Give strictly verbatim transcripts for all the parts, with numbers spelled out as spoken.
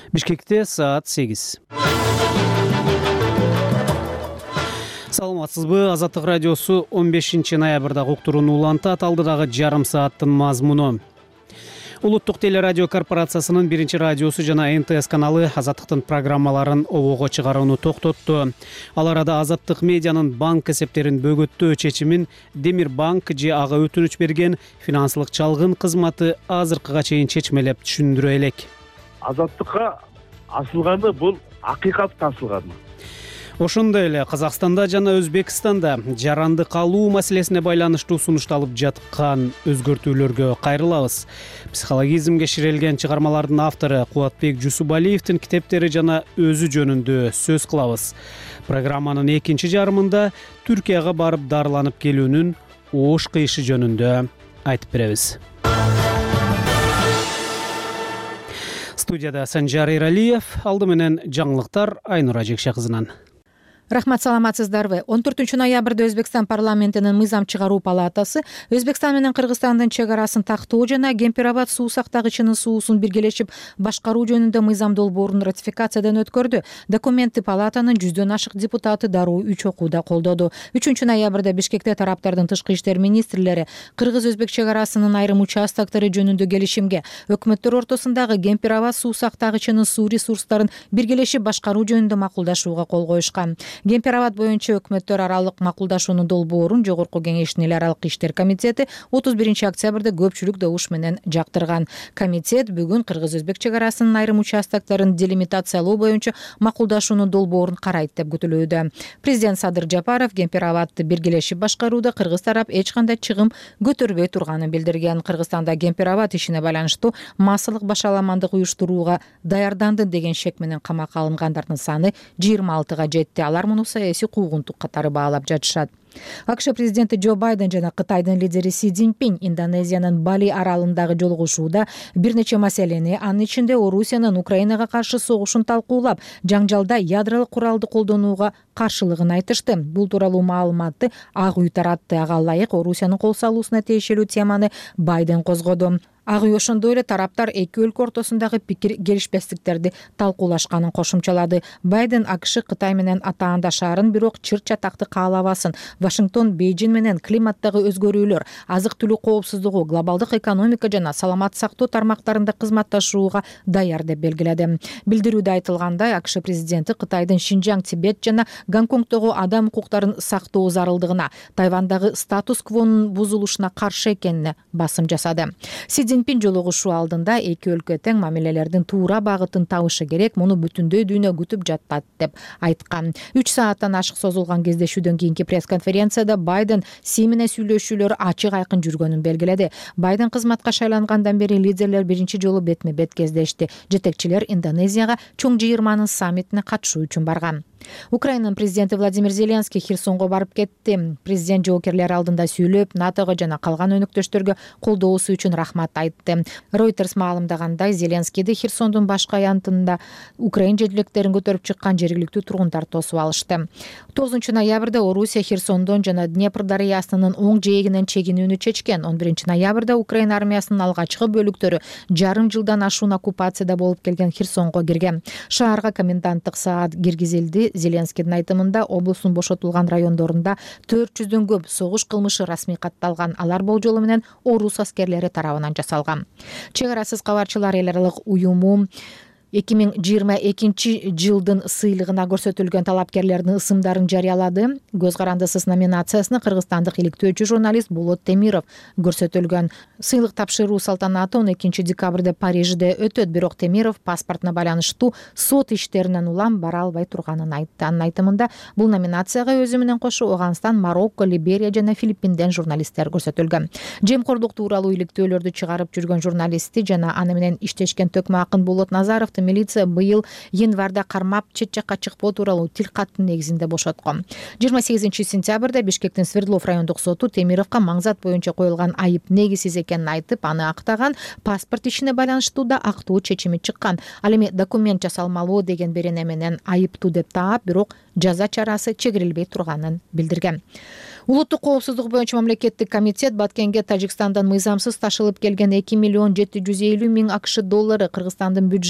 Бишкекте саат сегиз. Саламатсызбы? Азаттык радиосу он бешинчи ноябрда уктурууну улантат. Алдыдагы жарым сааттын мазмуну. Улуттук телерадио корпорациясынын биринчи радиосу жана эн тэ эс каналы Азаттыктын программаларын обого чыгарууну токтотту. Ал арада Азаттык медианын банк эсептерин бөгөттөө чечимин Демир банк же ага өтүнүч берген финансылык чалгын кызматы азыркыга чейин чечмелеп түшүндүрө элек. Азаттыкка асылганы бул акыйкатка асылган. Ошондой эле Казакстанда жана Өзбекстанда жаранды калуу маселесине байланыштуу сунушталып жаткан өзгөртүүлөргө кайрылабыз. Психологизмге ширелген чыгармалардын автору Кубатбек Жусубалиевдин китептери жана өзү жөнүндө сөз кылабыз. Программанын экинчи жарымында Түркияга барып дарыланып келүүнүн оош кыйышы жөнүндө айтып беребиз. Студияда Санжар Иралиев, алды менен жаңылыктар Айнура Жекше кызынан. Рахмат, саламатсыздарбы? он төртүнчү ноябрда Өзбекстан парламентинин мыйзам чыгаруу палатасы Өзбекстан менен Кыргызстандын чек арасын тактоо жана Кемпир-Абад суу сактагычынын суусун биргелешип башкаруу жөнүндө мыйзам долбоорун ратификациядан өткөрдү. Документти палатанын жүздөн ашык депутаты дароо үч окууда колдоду. үчүнчү ноябрда Бишкекте тараптардын тышкы иштер министрлери Кыргыз-Өзбек чек арасынын айрым участоктори жөнүндө келишимге, өкмөттөр ортосундагы Кемпир-Абад суу сактагычынын суу ресурстарын биргелешип башкаруу жөнүндө макулдашууга кол коюшкан. Кемпир-Абад боюнча өкмөттөр аралык макулдашуунун долбоорун Жогорку Кеңештин эл аралык иштер комитети отуз биринчи октябрда көпчүлүк добуш менен жактырган. Комитет бүгүн Кыргыз-Өзбек чек арасынын айрым участокторун делимитациялоо боюнча макулдашуунун долбоорун карайт деп күтүлүүдө. Президент Садыр Жапаров Кемпир-Абадты биргелешип башкарууда кыргыз тарап эч кандай чыгым көтөрбөй турганын билдирген. Кыргызстанда Кемпир-Абад ишине байланыштуу массалык башаламандык уюштурууга даярданды деген шек менен камакка алынгандардын саны жыйырма алтыга жетти. Алар муну саясий куугунтук катары баалап жатышат. АКШ президенти Джо Байден жана Кытайдын лидери Си Цзиньпин Индонезиянын Бали аралындагы жолугушууда бир нече маселени, анын ичинде Орусиянын Украинага каршы согушун талкуулап, жаңжалда ядролук куралды колдонууга каршылыгын айтышты. Бул тууралуу маалыматты Ак үй таратты. Ага ылайык Орусиянын кол салуусуна тиешелүү теманы Байден козгоду. Ак үй ошондой эле тараптар эки өлкө ортосундагы пикир келишпестиктерди талкуулашканын кошумчалады. Байден АКШ Кытай менен атаандашаарын, бирок чыр чатакты каалабасын. Вашингтон Бейжин менен климаттагы өзгөрүүлөр, азык-түлүк коопсуздугу, глобалдык экономика жана саламат сактоо тармактарында кызматташууга даяр деп белгиледи. Билдирүүдө айтылгандай, АКШ президенти Кытайдын Шинжаң, Тибет жана Гонконгдогу адам укуктарын сактоо зарылдыгына, Тайвандагы статус-квонун бузулушуна каршы экенине басым жасады. Си Цзиньпин жолугушуу алдында эки өлкө тең мамилелердин туура багытын табышы керек, муну бүтүндөй дүйнө күтүп жатат деп айткан. үч сааттан ашык созулган кездешүүдөн кийинки пресс-конференцияда Байден Си менен сүйлөшүүлөр ачык айкын жүргөнүн белгиледи. Байден кызматка шайлангандан бери лидерлер биринчи жолу бетме-бет кездешти. Жетекчилер Индонезияга чоң жыйырманын саммитине катышуу үчүн барган. Украинанын президенти Владимир Зеленский Херсонго барып кетти. Президент жоокерлер алдында сүйлөп, НАТОго жана калган өнөктөштөргө колдоосу үчүн рахмат айтты. Reuters маалымдагандай, Зеленскийди Херсондун башкы аянтында Украин жетилектерин көтөрүп чыккан жергиликтүү тургундар тосуп алышты. тогузунчу ноябрда Орусия Херсондон жана Днепр дарыясынын оң жээгинен чегинүүнү чечкен. он биринчи ноябрда Украин армиясынын алгачкы бөлүктөрү жарым жылдан ашуун оккупацияда болуп келген Херсонго кирген. Шаарга коменданттык саат киргизилди. Зеленскийдин айтымында облустун бошотулган райондорунда төрт жүздөн көп согуш кылмышы расмий катталган. Алар болжолу менен орус аскерлери тарабынан жасалган. Чек арасыз кабарчылар эл аралык уюму эки миң жыйырма экинчи жылдын сыйлыгына көрсөтүлгөн талапкерлердин ысымдарын жарыялады. Көз карандысыз номинациясына кыргызстандык иликтөөчү журналист Болот Темиров көрсөтүлгөн. Сыйлык тапшыруу салтанаты он экинчи декабрда Парижде өтөт, бирок Темиров паспортуна байланыштуу сот иштеринен улам бара албай турганын айтты. Анын айтымында бул номинацияга өзү менен кошо Афганистан, Марокко, Либерия жана Филиппинден журналисттер көрсөтүлгөн. Жемкордук тууралуу иликтөөлөрдү чыгарып жүргөн журналисти жана аны менен иштешкен төкмө акын Болот Назаров милиция быйыл январда кармап чет жакка чыкпоо тууралуу тил каттын негизинде бошоткон. жыйырма сегизинчи сентябрда Бишкектин Свердлов райондук соту Темировго маңзат боюнча коюлган айып негизсиз экенин айтып, аны актаган. Паспорт ишине байланыштуу да актуу чечими чыккан. Ал эми документ жасалмалуу деген берене менен айыптуу деп таап, бирок жаза чарасы чегирилбей турганын билдирген. Улуттук коопсуздук боюнча мамлекеттик комитет Баткенге Тажикстандан мыйзамсыз ташылып келген эки миллион жети жүз элүү миң акш доллары Кыргызстандын бюджетине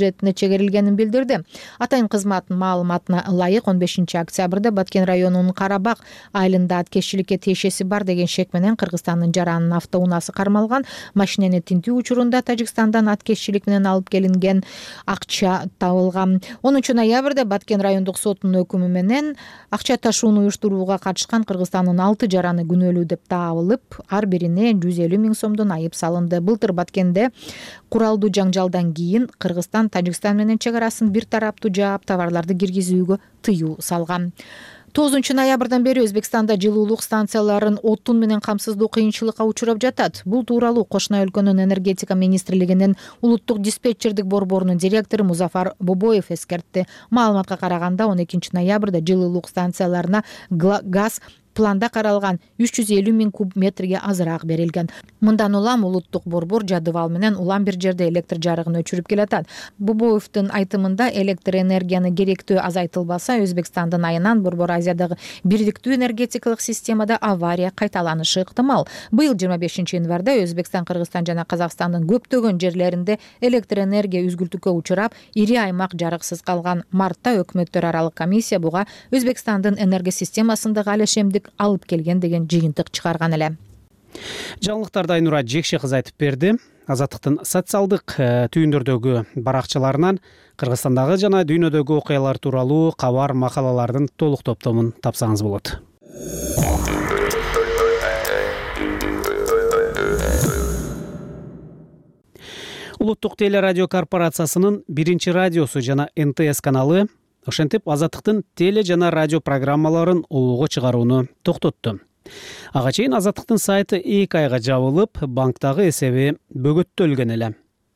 чегерилгенин билдирди. Атайын кызматтын маалыматына ылайык он бешинчи октябрда Баткен районунун Карабак айылында аткезчиликке тиешеси бар деген шек менен Кыргызстандын Жаран автоунаасы кармалган. Машинени тинтүү учурунда Тажикстандан аткезчилик менен алып келинген акча табылган. онунчу ноябрда Баткен райондук сотунун өкүмү менен акча ташууну уюштурууга катышкан Кыргызстандын алты жараны күнөөлүү деп табылып, ар бирине жүз элүү миң сомдон айып салынды. Былтыр Баткенде куралдуу жаңжалдан кийин Кыргызстан Тажикстан менен чек арасын бир тараптуу жаап, товарларды киргизүүгө тыюу салган. тогузунчу ноябрдан бери Өзбекстанда жылуулук станцияларын отун менен камсыздоо кыйынчылыкка учурап жатат. Бул тууралуу кошуна өлкөнүн энергетика министрлигинин улуттук диспетчердик борборунун директору Музафар Бобоев эскертти. Маалыматка караганда он экинчи ноябрда жылуулук станцияларына газ планда каралган үч жүз элүү миң куб метрге азыраак берилген. Мындан улам улуттук борбор жадыбал менен улам бир жерде электр жарыгын өчүрүп келатат. Бобоевдин айтымында электр энергияны керектөө азайтылбаса, Өзбекстандын айынан Борбор Азиядагы бирдиктүү энергетикалык системада авария кайталанышы ыктымал. Быйыл жыйырма бешинчи январда Өзбекстан, Кыргызстан жана Казакстандын көптөгөн жерлеринде электр энергия үзгүлтүккө учурап, ири аймак жарыксыз калган. Мартта өкмөттөр аралык комиссия буга Өзбекстандын энергия системасындагы алешемдик алып келген деген жыйынтык чыгарган эле. Жаңылыктарды Айнура Жекше кыз айтып берди. Азаттыктын социалдык түйүндөрдөгү баракчаларынан Кыргызстандагы жана дүйнөдөгү окуялар тууралуу кабар макалалардын толук топтомун тапсаңыз болот. Улуттук телерадио корпорациясынын биринчи радиосу жана эн тэ эс каналы ошентип Азаттыктын теле жана радио программаларын улууга чыгарууну токтотту. Ага чейин Азаттыктын сайты эки айга жабылып, банктагы эсеби бөгөттөлгөн эле.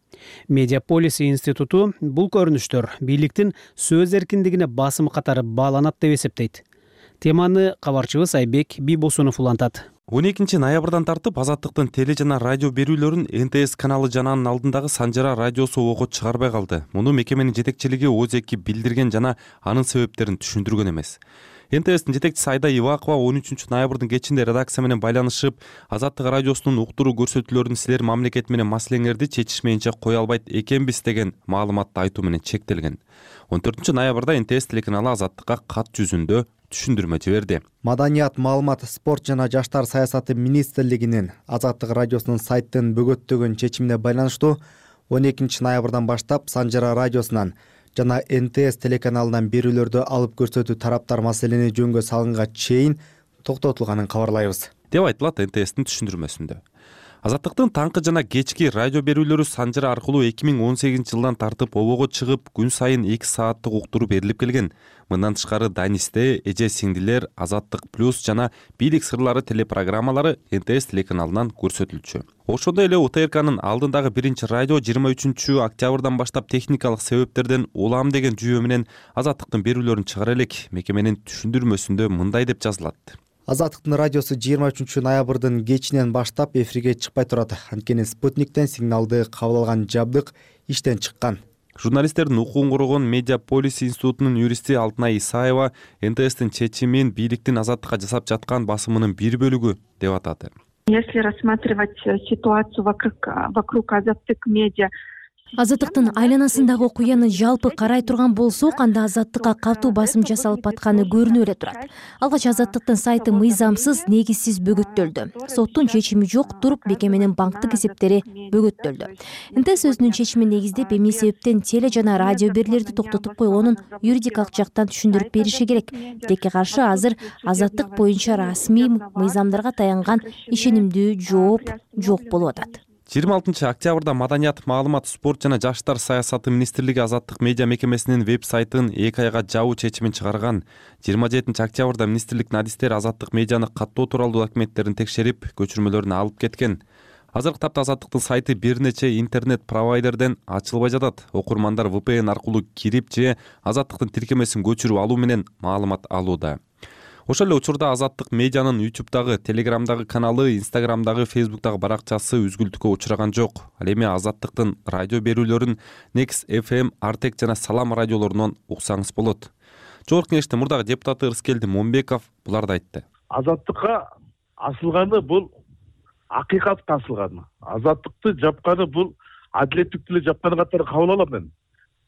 Медиаполис институту бул көрүнүштөр бийликтин сөз эркиндигине басымы катары бааланат деп эсептейт. Теманы кабарчыбыз Айбек Бийбосунов улантат. он экинчи ноябрдан тартып Азаттыктын теле жана радио берүүлөрүн эн тэ эс каналы жананын алдындагы Санжара радиосу ого чыгарбай калды. Муну мекеменин жетекчилиги өз эки билдирген жана анын себептерин түшүндүргөн эмес. эн тэ эстин жетекчиси Айда Ивакова он үчүнчү ноябрдын кечинде редакция менен байланышып, Азаттык радиосунун уктуруу көрсөтүүлөрүн силер мамлекет менен маселеңерди чечишмейинче кое албайт экенбиз деген маалыматты айтуу менен чектелген. он төртүнчү ноябрда эн тэ эс телеканалы Азаттыкка кат жүзүндө түшүндүрмө жиберди. Маданият, маалымат, спорт жана жаштар саясаты министрлигинин Азаттык радиосунун сайттын бөгөттөгөн чечимине байланыштуу он экинчи ноябрдан баштап Санжара радиосунан жана эн тэ эс телеканалынан берүүлөрдү алып көрсөтүү тараптар маселени жөнгө салынга чейин токтотулганын кабарлайбыз, деп айтылат эн тэ эстин түшүндүрмөсүндө. Азаттыктын таңкы жана кечки радио берүүлөрү Санжара аркылуу эки миң он сегизинчи жылдан тартып обого чыгып, күн сайын эки сааттык уктуруу берилип келген. Мындан тышкары Данисте, Эже сиңдилер, Азаттык плюс жана бийлик сырлары телепрограммалары эн тэ эс телеканалынан көрсөтүлчү. Ошондой эле у тэ эр канын алдындагы биринчи радио жыйырма үчүнчү октябрдан баштап техникалык себептерден улам деген жүйө менен Азаттыктын берүүлөрүн чыгара элек. Мекеменин түшүндүрмөсүндө мындай деп жазылат. Азаттыктын радиосу жыйырма үчүнчү ноябрдын кечинен баштап эфирге чыкпай турат. Анткени спутниктен сигналды кабыл алган жабдык иштен чыккан. Журналисттердин укугун коргон Медиаполис институтунун юристи Алтынай Исаева эн тэ эстин чечимин бийликтин Азаттыкка жасап жаткан басымынын бир бөлүгү деп атады. Если рассматривать ситуацию вокруг, вокруг Азаттык медиа, Азаттыктын айланасындагы окуяны жалпы карай турган болсок, анда Азаттыкка катуу басым жасалып атканы көрүнүп эле турат. Алгач Азаттыктын сайты мыйзамсыз, негизсиз бөгөттөлдү. Соттун чечими жок туруп, мекеменин банктык эсептери бөгөттөлдү. эн тэ эс өзүнүн чечимин негиздеп, эмне себептен теле жана радио берүүлөрдү токтотуп койгонун юридикалык жактан түшүндүрүп бериши керек. Тилекке каршы азыр Азаттык боюнча расмий мыйзамдарга таянган ишенимдүү жооп жок болуп атат. жыйырма алтынчы октябрда Маданият, маалымат, спорт жана жаштар саясаты министрлиги Азаттык медиа мекемесинин веб-сайтын эки айга жабуу чечимин чыгарган. жыйырма жетинчи октябрда министрликтин адистери Азаттык медианы каттоо тууралуу документтерин текшерип, көчүрмөлөрүн алып кеткен. Азыркы тапта Азаттыктын сайты бир нече интернет провайдерден ачылбай жатат. Окурмандар вэ пэ эн аркылуу кирип же Азаттыктын тиркемесин көчүрүп алуу менен маалымат алууда. Ошол эле учурда Азаттык медианын ютубдагы, телеграмдагы каналы, инстаграмдагы, фейсбуктагы баракчасы үзгүлтүккө учураган жок. Ал эми Азаттыктын радио берүүлөрүн Next эф эм, Артек жана Салам радиолорунан уксаңыз болот. Жогорку кеңештин мурдагы депутаты Ырыскелди Момбеков буларды айтты. Азаттыкка асылганы бул акыйкатка асылганы. Азаттыкты жапканы бул адилеттик тиле жапканы катары кабыл алам мен.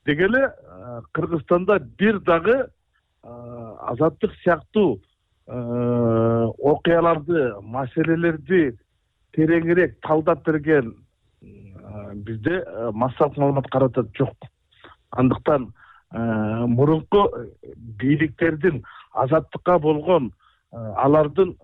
деги эле Кыргызстанда бир дагы азаттык сыяктуу окуяларды, маселелерди тереңирээк талдап берген бизде массалык маалымат каражат жок. Андыктан мурунку бийликтердин азаттыкка болгон алардын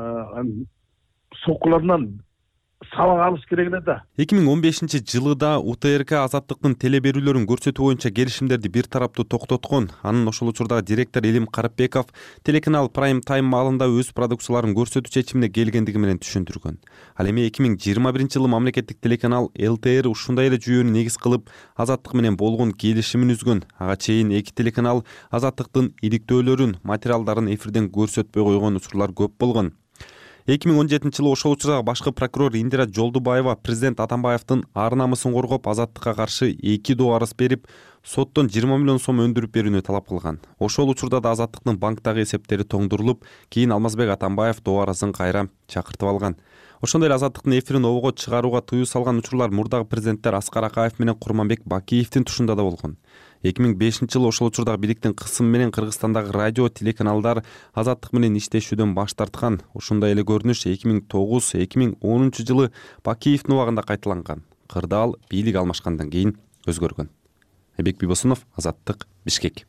сокуларынан сабак алыш керек эле да. эки миң он бешинчи жылы да У Т Р К азаттыктын теле берүүлөрүн көрсөтүү боюнча келишимдерди бир тараптуу токтоткон. Анын ошол учурдагы директор Илим Карапбеков телеканал Prime Time маалында өз продукцияларын көрсөтүү чечимине келгендиги менен түшүндүргөн. Ал эми эки миң жыйырма биринчи жылы мамлекеттик телеканал Л Т Р ушундай эле жүйөнү негиз кылып азаттык менен болгон келишимин үзгөн. Ага чейин эки телеканал азаттыктын иликтөөлөрүн, материалдарын эфирден көрсөтпөй койгон учурлар көп болгон. эки миң он жетинчи жылы ошол учурдагы башкы прокурор Индира Жолдубаева президент Атамбаевдин ар намысын коргоп, азаттыкка каршы эки доо арыз берип, соттон жыйырма миллион сом өндүрүп берүүнү талап кылган. Ошол учурда да азаттыктын банктагы эсептери тоңдурулуп, кийин Алмазбек Атамбаев доо арызын кайра чакыртып алган. Ошондой эле азаттыктын эфирин обого чыгарууга тыюу салган учурлар мурдагы президенттер Аскар Акаев менен Курманбек Бакиевдин тушунда да болгон. эки миң бешинчи жылы ошол учурдагы бийликтин кысымы менен Кыргызстандагы радио, телеканалдар азаттык менен иштешүүдөн баш тарткан. Ошондой эле көрүнүш эки миң тогуз эки миң онунчу жылы Бакиевдин убагында кайталанган. Кырдаал бийлик алмашкандан кийин өзгөргөн. Эбек Бибосунов, Азаттык, Бишкек.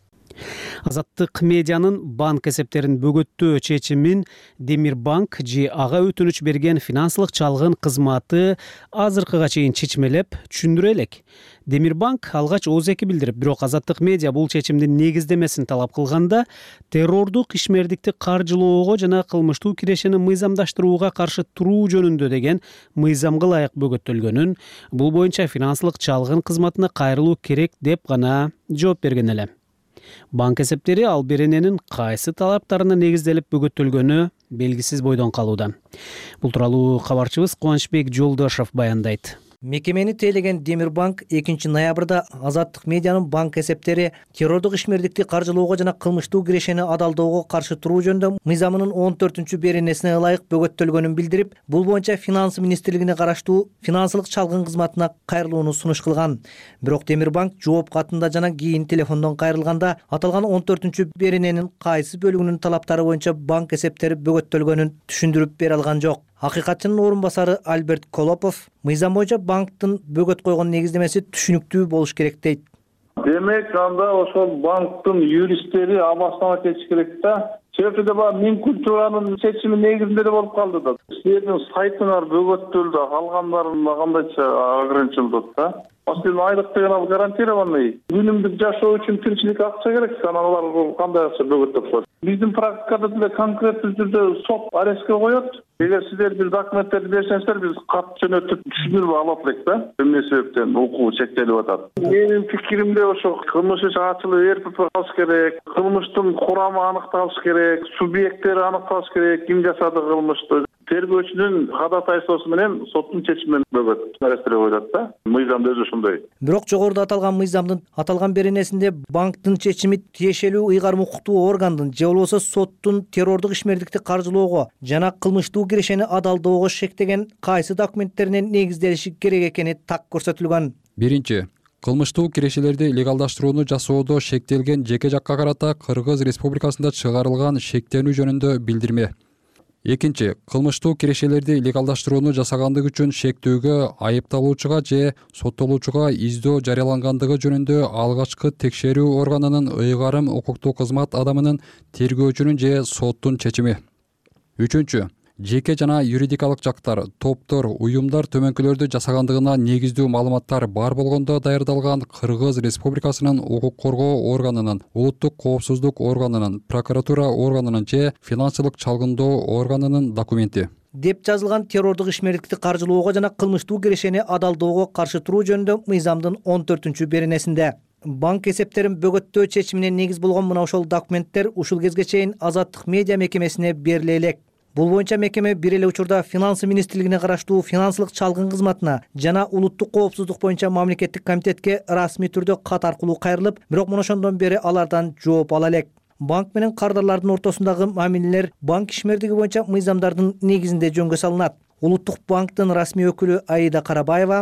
Азаттык медианын банк эсептерин бөгөттөө чечимин Демирбанк же ага өтүнүч берген финансылык чалгын кызматы азыркыга чейин чечмелеп түшүндүрө элек. Демирбанк алгач ооз эки билдирип, бирок Азаттык медиа бул чечимдин негиздемесин талап кылганда террордук ишмердикти каржылоого жана кылмыштуу кирешени мыйзамдаштырууга каршы туруу жөнүндө деген мыйзамга ылайык бөгөттөлгөнүн, бул боюнча финансылык чалгын кызматына кайрылуу керек деп гана жооп берген эле. Банк эсептери ал берененин кайсы талаптарына негизделип бөгөттөлгөнү белгисиз бойдон калууда. Бул тууралуу кабарчыбыз Кубанычбек Жолдошов баяндайт. Мекемени тейлеген Демирбанк экинчи ноябрда Азаттык медианын банк эсептери террордук ишмердикти каржылоого жана кылмыштуу кирешени адалдоого каршы туруу жөнүндө мыйзамынын он төртүнчү беренесине ылайык бөгөттөлгөнүн билдирип, бул боюнча Финансы министрлигине караштуу финансылык чалгын кызматына кайрылууну сунуш кылган. Бирок Демирбанк жооп катында жана кийин телефондон кайрылганда аталган он төртүнчү берененин кайсы бөлүгүнүн талаптары боюнча банк эсептери бөгөттөлгөнүн түшүндүрүп бере алган жок. Акыйкатчынын орун басары Альберт Колопов мыйзам боюнча банктын бөгөт койгон негиздемеси түшүнүктүү болуш керек дейт. Демек, анда ошол банктын юристтери абастана кетиш керек да. Себеби да баягы Минкультуранын чечими негизинде эле болуп калды да. Силердин сайтыңар бөгөттөлдү, калгандарына кандайча ограничилдык да. Сиздин айлык деген ал гарантированный. Күнүмдүк жашоо үчүн тиричилик акча керек, анан алар кандай акча бөгөттөп коет. Биздин практикада деле конкреттүү түрдө сот арестке коет. Эгер сиздер бир документтерди берсеңиздер, биз кат жөнөтүп түшүндүрүп алып элек да. Эмне себептен укугу чектелип атат. Менин пикиримде ошо кылмыш иш ачылып эрпип калыш керек, кылмыштын курамы аныкталыш керек, субъекттери аныкталыш керек, ким жасады кылмышты. Тергөөчүнүн кадатайсоосу менен соттун чечими менен бөгөт арестке коюлат да. Мыйзамда өзү ошондой. Бирок жогоруда аталган мыйзамдын аталган беренесинде банктын чечими тиешелүү ыйгарым укуктуу органдын же болбосо соттун террордук ишмердикти каржылоого жана кылмыштуу кирешени адалдоого шектеген кайсы документтерине негизделиши керек экени так көрсөтүлгөн. Биринчи, кылмыштуу кирешелерди легалдаштырууну жасоодо шектелген жеке жакка карата Кыргыз Республикасында чыгарылган шектенүү жөнүндө билдирме. Экинчи, кылмыштуу кирешелерди легалдаштырууну жасагандыгы үчүн шектүүгө айыпталуучуга же соттолуучуга издөө жарыялангандыгы жөнүндө алгачкы текшерүү органынын ыйгарым укуктуу кызмат адамынын, тергөөчүнүн же соттун чечими. Үчүнчү, жеке жана юридикалык жактар, топтор, уюмдар төмөнкүлөрдү жасагандыгына негиздүү маалыматтар бар болгондо даярдалган Кыргыз Республикасынын укук коргоо органынын, улуттук коопсуздук органынын, прокуратура органынын же финансылык чалгындоо органынын документи деп жазылган террордук ишмердикти каржылоого жана кылмыштуу кирешени адалдоого каршы туруу жөнүндө мыйзамдын он төртүнчү беренесинде. Банк эсептерин бөгөттөө чечимине негиз болгон мына ошол документтер ушул кезге чейин Азаттык медиа мекемесине бериле элек. Бул боюнча мекеме бир эле учурда Финансы министрлигине караштуу финансылык чалгын кызматына жана улуттук коопсуздук боюнча мамлекеттик комитетке расмий түрдө кат аркылуу кайрылып, бирок мына ошондон бери алардан жооп ала элек. Банк менен кардарлардын ортосундагы мамилелер банк ишмердиги боюнча мыйзамдардын негизинде жөнгө салынат. Улуттук банктын расмий өкүлү Аида Карабаева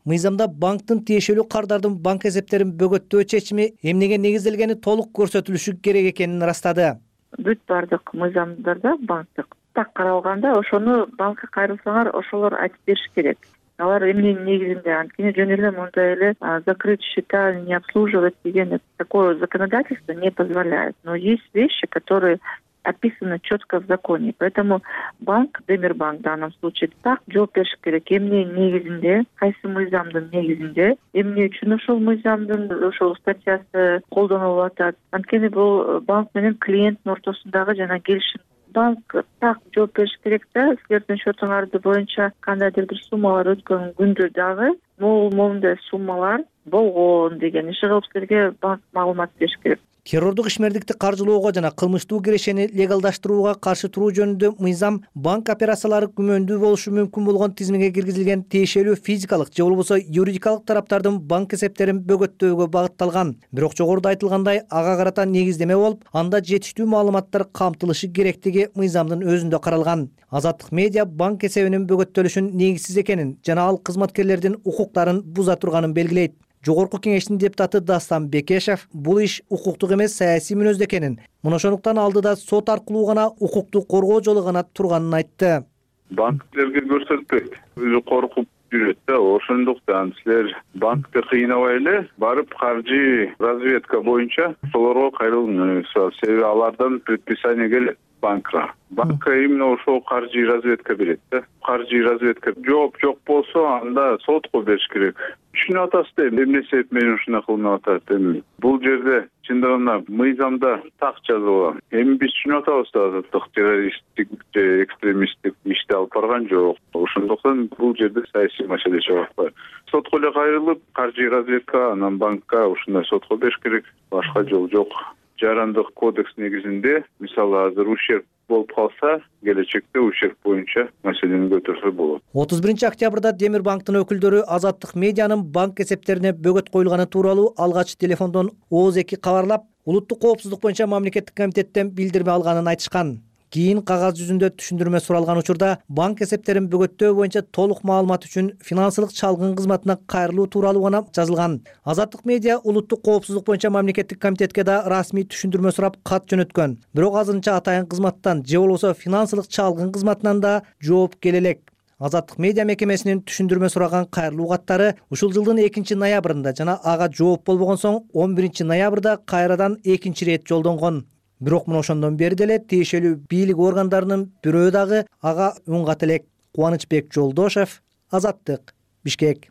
мыйзамда банктын тиешелүү кардардын банк эсептерин бөгөттөө чечими эмнеге негизделгени толук көрсөтүлүшү керек экенин ырастады. Бүт бардык мыйзамдарда банктык так каралганда ошону банкка кайрылсаңар ошолор айтып бериш керек. Алар эмненин негизинде, анткени жөн эле мындай эле закрыть счета, не обслуживать деген такое законодательство не позволяет. Но есть вещи, которые описаны четко в законе. Поэтому банк, Демирбанк в данном случае, так жооп бериш керек. Эмненин негизинде, кайсы мыйзамдын негизинде, эмне үчүн ошол мыйзамдын ошол статьясы колдонулуп атат. Анткени бул банк менен клиенттин ортосундагы жана келишим. Банк так жооп бериш керек да, силердин счетуңарды боюнча кандайдыр бир суммалар өткөн күндө дагы могул моундай суммалар болгон деген иши кылып силерге банк маалымат бериш керек. Террордук ишмердикти каржылоого жана кылмыштуу кирешени легалдаштырууга каршы туруу жөнүндө мыйзам банк операциялары күмөндүү болушу мүмкүн болгон тизмеге киргизилген тиешелүү физикалык же болбосо юридикалык тараптардын банк эсептерин бөгөттөөгө багытталган. Бирок жогоруда айтылгандай ага карата негиздеме болуп, анда жетиштүү маалыматтар камтылышы керектиги мыйзамдын өзүндө каралган. Азаттык медиа банк эсебинин бөгөттөлүшүн негизсиз экенин жана ал кызматкерлердин укуктарын буза турганын белгилейт. Жогорку кеңештин депутаты Дастан Бекешев бул иш укуктук эмес саясий мүнөздө экенин, мына ошондуктан алдыда сот аркылуу гана укукту коргоо жолу гана турганын айтты. Банктерге көрсөтпөйт, өзү коркуп жүрөт да, ошондуктан силер банкты кыйнабай эле барып каржы разведка боюнча солорго кайрылыңыз, себеби алардан предписание келет банкка. Банкка именно ошол каржы разведка берет да. Каржы разведка жооп жок болсо, анда сотко бериш керек. Түшүнүп атасызбы, эмне себеп менен ушуна кылынып атат? Эми бул жерде чындыгында мыйзамда так жазылган. Эми биз түшүнүп атабыз да, азаттык террористтик же экстремисттик ишти алып барган жок. Ошондуктан бул жерде саясий маселе чыгып атпайбы. Сотко эле кайрылып, каржы разведка, анан банкка ушундай сотко бериш керек. Башка жол жок. Жарандык кодекс негизинде, мисалы азыр ущерб болуп калса, келечекте ущерб боюнча маселени көтөрсө болот. отуз биринчи октябрда Демирбанктын өкүлдөрү Азаттык медианын банк эсептерине бөгөт коюлганы тууралуу алгач телефондон ооз эки кабарлап, улуттук коопсуздук боюнча мамлекеттик комитеттен билдирме алганын айтышкан. Кийин кагаз жүзүндө түшүндүрмө суралган учурда банк эсептерин бөгөттөө боюнча толук маалымат үчүн финансылык чалгын кызматына кайрылуу тууралуу гана жазылган. Азаттык медиа улуттук коопсуздук боюнча мамлекеттик комитетке да расмий түшүндүрмө сурап кат жөнөткөн. Бирок азырынча атайын кызматтан же болбосо финансылык чалгын кызматынан да жооп келе элек. Азаттык медиа мекемесинин түшүндүрмө сураган кайрылуу каттары ушул жылдын экинчи ноябрында жана ага жооп болбогон соң он биринчи ноябрда кайрадан экинчи ирет жолдонгон. Бирок мына ошондон бери деле тиешелүү бийлик органдарынын бирөө дагы ага үн ката элек. Кубанычбек Жолдошев, Азаттык, Бишкек.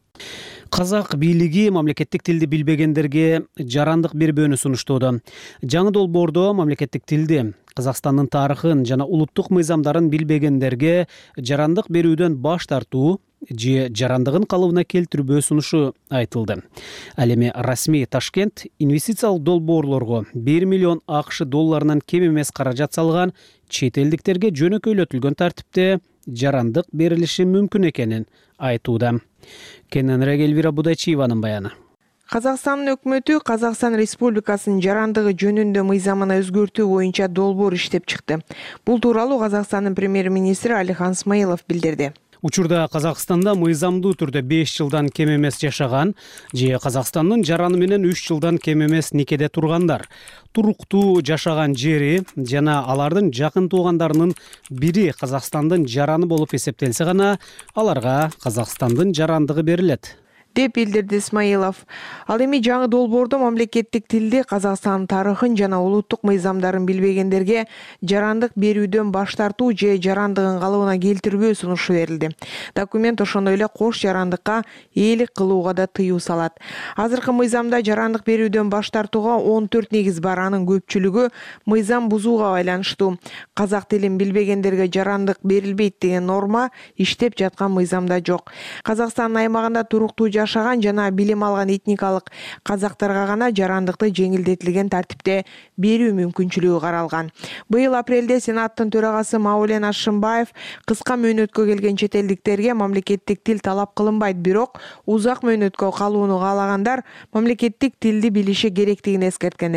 Казак бийлиги мамлекеттик тилди билбегендерге жарандык бербөөнү сунуштоодо. Жаңы долбоордо мамлекеттик тилди, Казакстандын тарыхын жана улуттук мыйзамдарын билбегендерге жарандык берүүдөн баш тартуу же жарандыгын калыбына келтирбөө сунушу айтылды. Ал эми расмий Ташкент инвестициялык долбоорлорго бир миллион АКШ долларынан кем эмес каражат салган чет элдиктерге жөнөкөйлөтүлгөн тартипте жарандык берилиши мүмкүн экенин айтууда. Кененирээк Элвира Будайчиеванын баяны. Казакстандын өкмөтү Казакстан Республикасынын жарандыгы жөнүндө мыйзамына өзгөртүү боюнча долбоор иштеп чыкты. Бул тууралуу Казакстандын премьер-министри Алихан Смаилов билдирди. Учурда Казакстанда мыйзамдуу түрдө беш жылдан кем эмес жашаган же Казакстандын жараны менен үч жылдан кем эмес никеде тургандар, туруктуу жашаган жери жана алардын жакын туугандарынын бири Казакстандын жараны болуп эсептелсе гана аларга Казакстандын жарандыгы берилет, деп билдирди Смаилов. Ал эми жаңы долбоордо мамлекеттик тилди, Казакстандын тарыхын жана улуттук мыйзамдарын билбегендерге жарандык берүүдөн баш тартуу же жарандыгын калыбына келтирбөө сунушу берилди. Документ ошондой эле кош жарандыкка ээлик кылууга да тыюу салат. Азыркы мыйзамда жарандык берүүдөн баш тартууга он төрт негиз бар, анын көпчүлүгү мыйзам бузууга байланыштуу. Казак тилин билбегендерге жарандык берилбейт деген норма иштеп жаткан мыйзамда жок. Казакстандын аймагында туруктуу жашаган жана билим алган этникалык казактарга гана жарандыкты жеңилдетилген тартипте берүү мүмкүнчүлүгү каралган. Быйыл апрелде Сенаттын төрагасы Маулен Ашымбаев кыска мөөнөткө келген чет элдиктерге мамлекеттик тил талап кылынбайт, бирок узак мөөнөткө калууну каалагандар мамлекеттик тилди билиши керектигин эскерткен эле.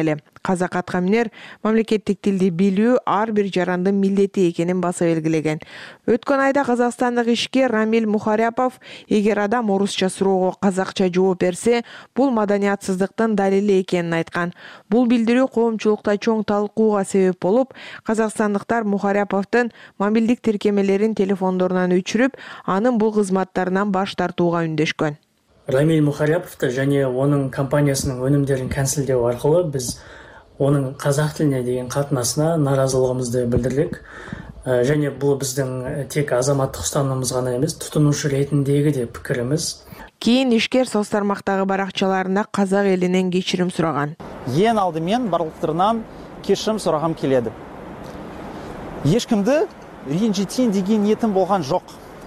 казак аткаминер мамлекеттик тилди билүү ар бир жарандын милдети экенин баса белгилеген. Өткөн айда казакстандык ишкер Рамиль Мухаряпов эгер адам орусча суроого казакча жооп берсе, бул маданиятсыздыктын далили экенин айткан. Бул билдирүү коомчулукта чоң талкууга себеп болуп, казакстандыктар Мухаряповдун мобилдик тиркемелерин телефондорунан өчүрүп, анын бул кызматтарынан баш тартууга үндөшкөн. Рамиль Мухаряповду және онун компаниясынын өнүмдөрүн канцелдөө аркылуу биз онун казак тилине деген катнашына нааразылыгыбызды билдирдик. Және бул биздин тек азаматтык устанымыбыз гана эмес, тутунуучу ретиндеги деп пикирибиз. Кийин ишкер соц тармактагы баракчаларында казак элинен кечирим сураган. Эң алды мен барлыктарынан кечирим сурагам келеді. Ешкимди ренжитейин деген ниетим болгон жок.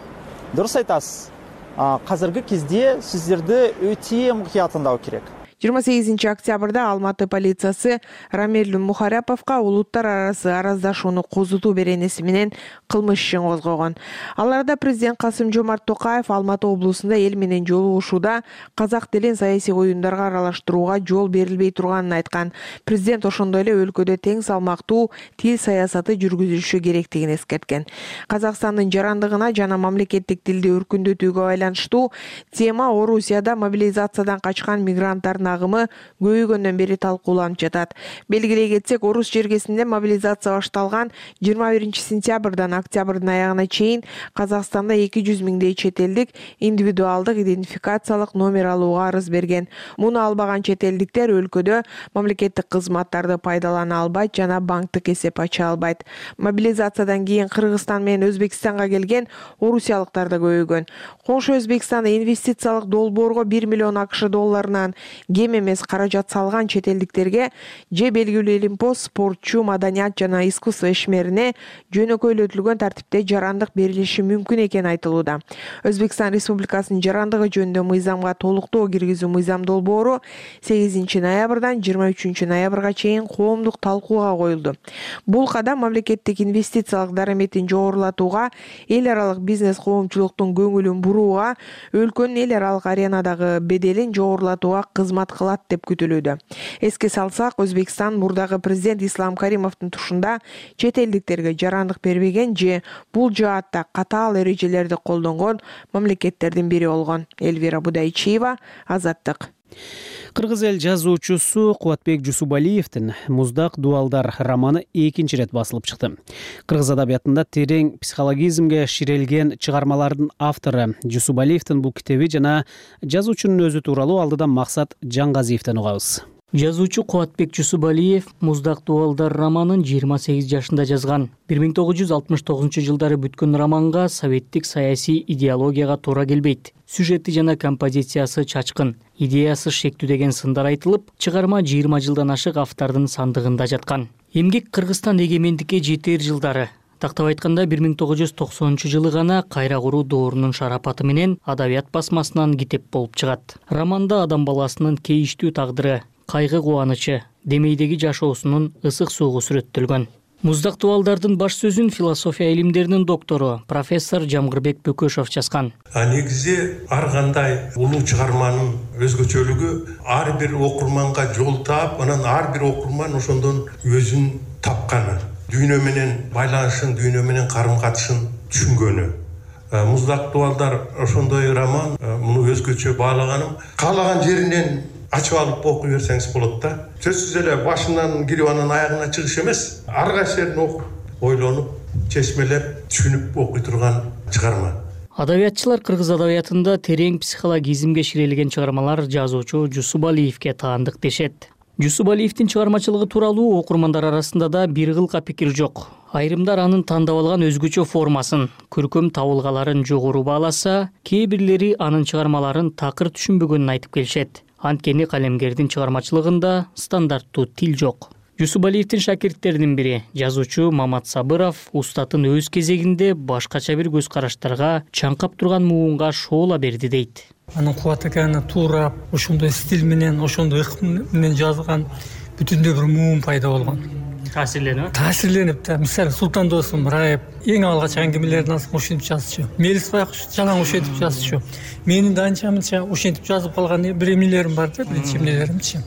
Дурус айтасыз. Казыркы кезде сиздерди өтө мукуят тыңдоо керек. жыйырма сегизинчи октябрда Алматы полициясы Рамиль Мухаряповго улуттар арасы араздашууну козутуу беренеси менен кылмыш ишин козгогон. Аларда президент Касым-Жомарт Токаев Алматы облусунда эл менен жолугушууда казак тилин саясий оюндарга аралаштырууга жол берилбей турганын айткан. Президент ошондой эле өлкөдө тең салмактуу тил саясаты жүргүзүлүшү керектигин эскерткен. Казакстандын жарандыгына жана мамлекеттик тилди өркүндөтүүгө байланыштуу тема Орусияда мобилизациядан качкан мигранттардын агымы көйгөндөн бери талкууланып жатат. Белгилей кетсек, Орус жергесинде мобилизация башталган жыйырма биринчи сентябрдан октябрдын аягына чейин Казакстанда эки жүз миңдей чет элдик индивидуалдык идентификациялык номер алууга арыз берген. Муну албаган чет элдиктер өлкөдө мамлекеттик кызматтарды пайдалана албайт жана банктык эсеп ача албайт. Мобилизациядан кийин Кыргызстан менен Өзбекстанга келген орусиялыктар да көбөйгөн. Коңшу Өзбекстанда инвестициялык долбоорго бир миллион акш долларынан кем эмес каражат салган чет элдиктерге же белгилүү элимпоз, спортчу, маданият жана искусство ишмерине жөнөкөйлөтүлгөн тартипте жарандык берилиши мүмкүн экени айтылууда. Өзбекстан Республикасынын жарандыгы жөнүндө мыйзамга толуктоо киргизүү мыйзам долбоору сегизинчи ноябрдан жыйырма үчүнчү ноябрга чейин коомдук талкууга коюлду. Бул кадам мамлекеттик инвестициялык дараметин жогорулатууга, эл аралык бизнес коомчулуктун көңүлүн бурууга, өлкөнүн эл аралык аренадагы беделин жогорулатууга кызмат кылат деп күтүлүүдө. Эске салсак, Өзбекстан мурдагы президент Ислам Каримовдун тушунда чет элдиктерге жарандык бербеген же бул жаатта катаал эрежелерди колдонгон мамлекеттердин бири болгон. Элвира Будайчиева, Азаттык. Кыргыз эл жазуучусу Кубатбек Жусубалиевдин «Муздак дуалдар» романы экинчи ирет басылып чыкты. Кыргыз адабиятында терең психологизмге ширелген чыгармалардын автору Жусубалиевдин бул китеби жана жазуучунун өзү тууралуу алдыда Максат Жаңгазиевден угабыз. Жазуучу Кубатбек Жусубалиев «Муздак дуалдар» романын жыйырма сегиз жашында жазган. бир миң тогуз жүз алтымыш тогузунчу жылдары бүткөн романга советтик саясий идеологияга туура келбейт. Сюжети жана композициясы чачкын, идеясы шектүү деген сындар айтылып, чыгарма жыйырма жылдан ашык автордун сандыгында жаткан. Эмгек Кыргызстан эгемендикке жетер жылдары. Тактап айтканда бир миң тогуз жүз токсонунчу жылы гана кайра куруу доорунун шарапаты менен адабият басмасынан китеп болуп чыгат. Романда адам баласынын кейиштүү тагдыры, кайгы кубанычы, демейдеги жашоосунун ысык суугу сүрөттөлгөн. «Муздак дуалдардын» баш сөзүн философия илимдеринин доктору профессор Жамгырбек Бөкөшов жазган. Негизи ар кандай улуу чыгарманын өзгөчөлүгү ар бир окурманга жол таап, анан ар бир окурман ошондон өзүн тапканы, дүйнө менен байланышын, дүйнө менен карым-катышын түшүнгөнү. «Муздак дуалдар» ошондой роман, муну өзгөчө баалаганым, каалаган жеринен ачып алып окуй берсеңиз болот да. Сөзсүз эле башынан кирип анан аягына чыгыш эмес. Ар кайсы жерин окуп, ойлонуп, чечмелеп, түшүнүп окуй турган чыгарма. Адабиятчылар кыргыз адабиятында терең психологизмге ширелген чыгармалар жазуучу Жусубалиевге таандык дешет. Жусубалиевдин чыгармачылыгы тууралуу окурмандар арасында да бир кылка пикир жок. Айрымдар анын тандап алган өзгөчө формасын, көркөм табылгаларын жогору бааласа, кээ бирлери анын чыгармаларын такыр түшүнбөгөнүн айтып келишет. Анткени калемгердин чыгармачылыгында стандарттуу тил жок. Жусубалиевдин шакирттеринин бири жазуучу Мамат Сабыров устатын өз кезегинде башкача бир көз караштарга, чаңкап турган муунга шоола берди дейт. Анын кубат экени туура ошондой стиль менен, ошондой ыкым менен жазган бүтүндөй бир муун пайда болгон. Таасирленип? Таасирленип да. Мисалы Султан Досум, Раев эң алгач аңгемелерин ошентип жазчу. Мелис Байкуш жалаң ошентип жазчу. Менин да анча-мынча ошентип жазып калган бир эмелерим бар да, биринчи эмелеримчи.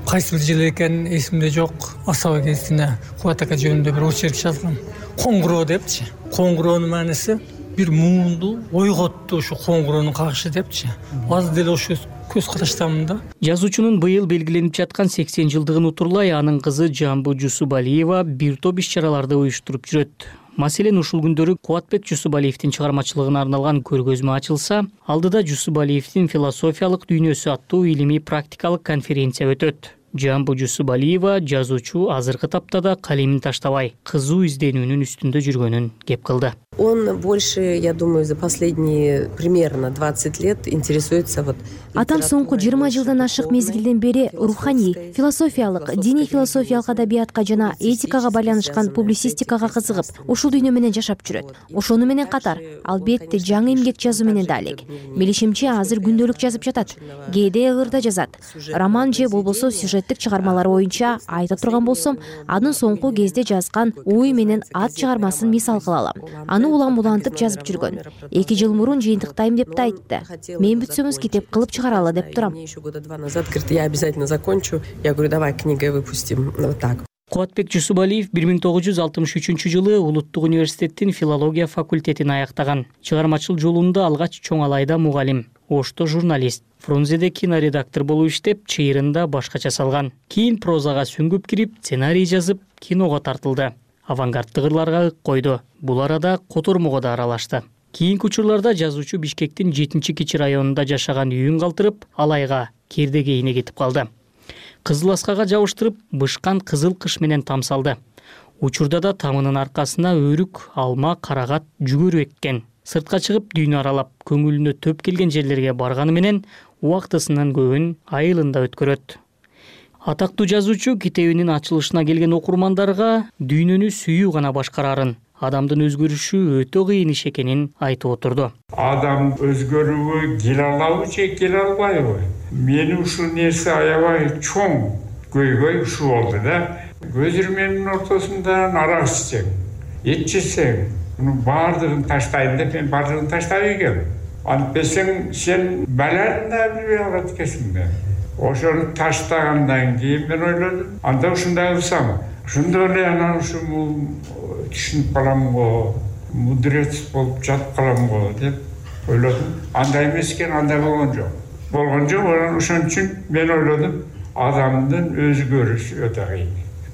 кайсы бир жыл экени эсимде жок. Асаба кезинде Кубат ака жөнүндө бир очерк жазгам. Коңгуроо депчи. Коңгуроонун мааниси бир муунду ойготту, ушу коңгуроонун кагышы депчи. Азыр деле ошо көз караштамын да. Жазуучунун быйыл белгиленип жаткан сексен жылдыгын утурлай анын кызы Жамбы Жусубалиева бир топ иш-чараларды уюштуруп жүрөт. Маселен, ушул күндөрү Кубатбек Жусубалиевдин чыгармачылыгына арналган көргөзмө ачылса, алдыда Жусубалиевдин философиялык дүйнөсү аттуу илимий практикалык конференция өтөт. Жамбы Жусубалиева жазуучу азыркы таптада калемин таштабай, кызуу изденүүнүн үстүндө жүргөнүн кеп кылды. Он больше, я думаю, за последние примерно двадцать лет интересуется вот. Атам соңку жыйырма жылдан ашык мезгилден бери руханий, философиялык, диний философиялык адабиятка жана этикага байланышкан публицистикага кызыгып, ушул дүйнө менен жашап жүрөт. Ошону менен катар, албетте жаңы эмгек жазуу менен да элек. Билишимче, азыр күндөлүк жазып жатат, кээде ырда жазат. Роман же болбосо сюжеттик чыгармалары боюнча айта турган болсом, анын соңку кезде жазган Ой менен ат чыгармасын мисал кыла алам. Аны улам улантып жазып жүргөн. Эки жыл мурун жыйынтыктайм деп да айтты. Мен бүтсөңүз китеп кылып чыгаралы деп турам. Еще года два назад говорит, я обязательно закончу. Я говорю, давай книгой выпустим. Вот так. Кубатбек Жусубалиев бир миң тогуз жүз алтымыш үчүнчү жылы Улуттук университеттин филология факультетин аяктаган. Чыгармачыл жолунда алгач Чоң Алайда мугалим, Ошто журналист, Фрунзеде киноредактор болуп иштеп, чыйырында башкача салган. Кийин прозага сүңгүп кирип, сценарий жазып, киного тартылды. Авангарддык ырларга ык койду. Бул арада котормого да аралашты. Кийинки учурларда жазуучу Бишкектин жетинчи Кичи районунда жашаган үйүн калтырып, Алайга, Кердегейине кетип калды. Кызыл аскага жабыштырып, бышкан кызыл кыш менен тамсалды. Учурда да тамынын аркасына өрүк, алма, карагат, жүгөрү эккен. Сыртка чыгып, дүйнө аралап, көңүлүнө төп келген жерлерге барганы менен убактысынын көбүн айылында өткөрөт. Атактуу жазуучу китебинин ачылышына келген окурмандарга дүйнөнү сүйүү гана башкарарын, адамдын өзгөрүшү өтө кыйын иш экенин айтып отурду. Адам өзгөрүүгө келе алабы же келе албайбы? Мени ушул нерсе аябай чоң көйгөй ушул болду да. Көзүрмөнүн ортосунда арак ичсең, эт жесең, мунун баардыгын таштайын деп мен баардыгын таштап экем. Антпесең сен баланы да билбей калат экенсиң да. Ошону таштагандан кийин мен ойлодум, анда ушундай кылсам, ошондо эле анан ушу түшүнүп калам го, мудрец болуп жатып калам го деп ойлодум. Андай эмес экен, андай болгон жок. Болгон жок, ошон үчүн мен ойлодум, адамдын өзгөрүшү өтө кыйын.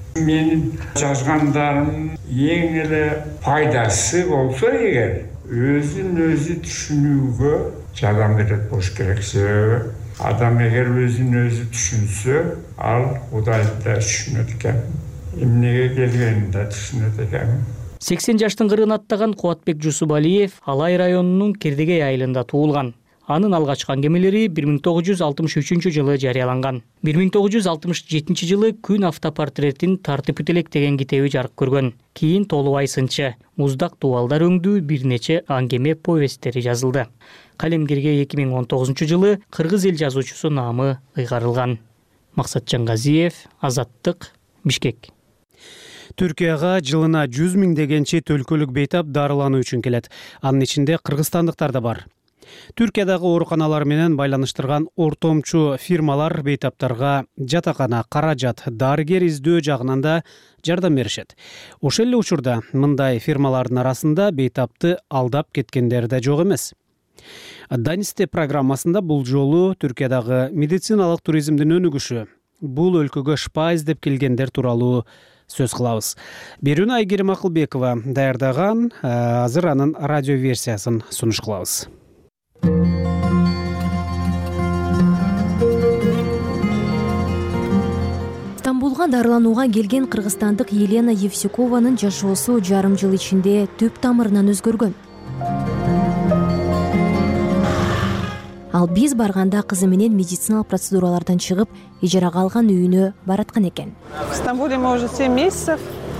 Менин жазгандарымдын эң эле пайдасы болсо эгер өзүн өзү түшүнүүгө жардам берет болуш керексе, адам эгер өзүн өзү түшүнсө, ал Кудайды да түшүнөт экен. Эмнеге келгенин да түшүнөт экен. сексен жаштын кырын аттаган Кубатбек Жусубалиев Алай районунун Кердегей айылында туулган. Анын алгачкы аңгемелери бир миң тогуз жүз алтымыш үчүнчү жылы жарыяланган. бир миң тогуз жүз алтымыш жетинчи жылы Күн автопортретин тартып элек деген китеби жарык көргөн. Кийин Толубай сынчы, Муздак дубалдар өңдүү бир нече аңгеме повесттери жазылды. Калемгерге эки миң он тогузунчу жылы кыргыз эл жазуучусу наамы ыйгарылган. Максатжан Газиев, Азаттык, Бишкек. Түркияга жылына жүз миңдеген чет өлкөлүк бейтап дарылануу үчүн келет. Анын ичинде кыргызстандыктар да бар. Түркиядагы ооруканалар менен байланыштырган ортомчу фирмалар бейтаптарга жатакана, каражат, дарыгер издөө жагынан да жардам беришет. Ошол эле учурда мындай фирмалардын арасында бейтапты алдап кеткендер да жок эмес. Данисте программасында бул жолу Түркиядагы медициналык туризмдин өнүгүшү, бул өлкөгө шпа издеп келгендер тууралуу сөз кылабыз. Берүүнү Айгерим Акылбекова даярдаган, азыр анын радио версиясын сунуш кылабыз. Стамбулга дарыланууга келген кыргызстандык Елена Евсюкованын жашоосу жарым жыл ичинде түп тамырынан өзгөргөн. Ал биз барганда кызы менен медициналык процедуралардан чыгып, ижарага алган үйүнө бараткан экен. В Стамбуле мы уже семь месяцев.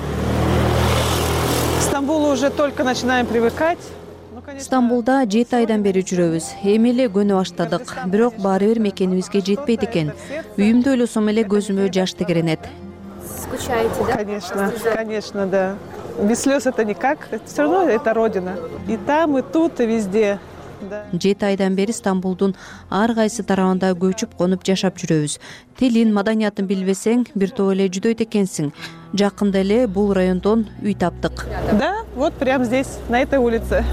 К Стамбулу уже только начинаем привыкать. Стамбулда жети айдан бери жүрөбүз. Эми эле көнө баштадык. Бирок баары бир мекенибизге жетпейт экен. Үйүмдө ойлосом эле көзүмө жаш тегеренет. Скучаете, да? Конечно, конечно, да. Без слез это никак. Все равно это родина. И там, и тут, и везде. жети айдан бери Стамбулдун ар кайсы тарабында көчүп конуп жашап жүрөбүз. Тилин, маданиятын билбесең, бир топ эле жүдөйт экенсиң. Жакында эле бул райондон үй таптык. Да, вот прямо здесь, на этой улице.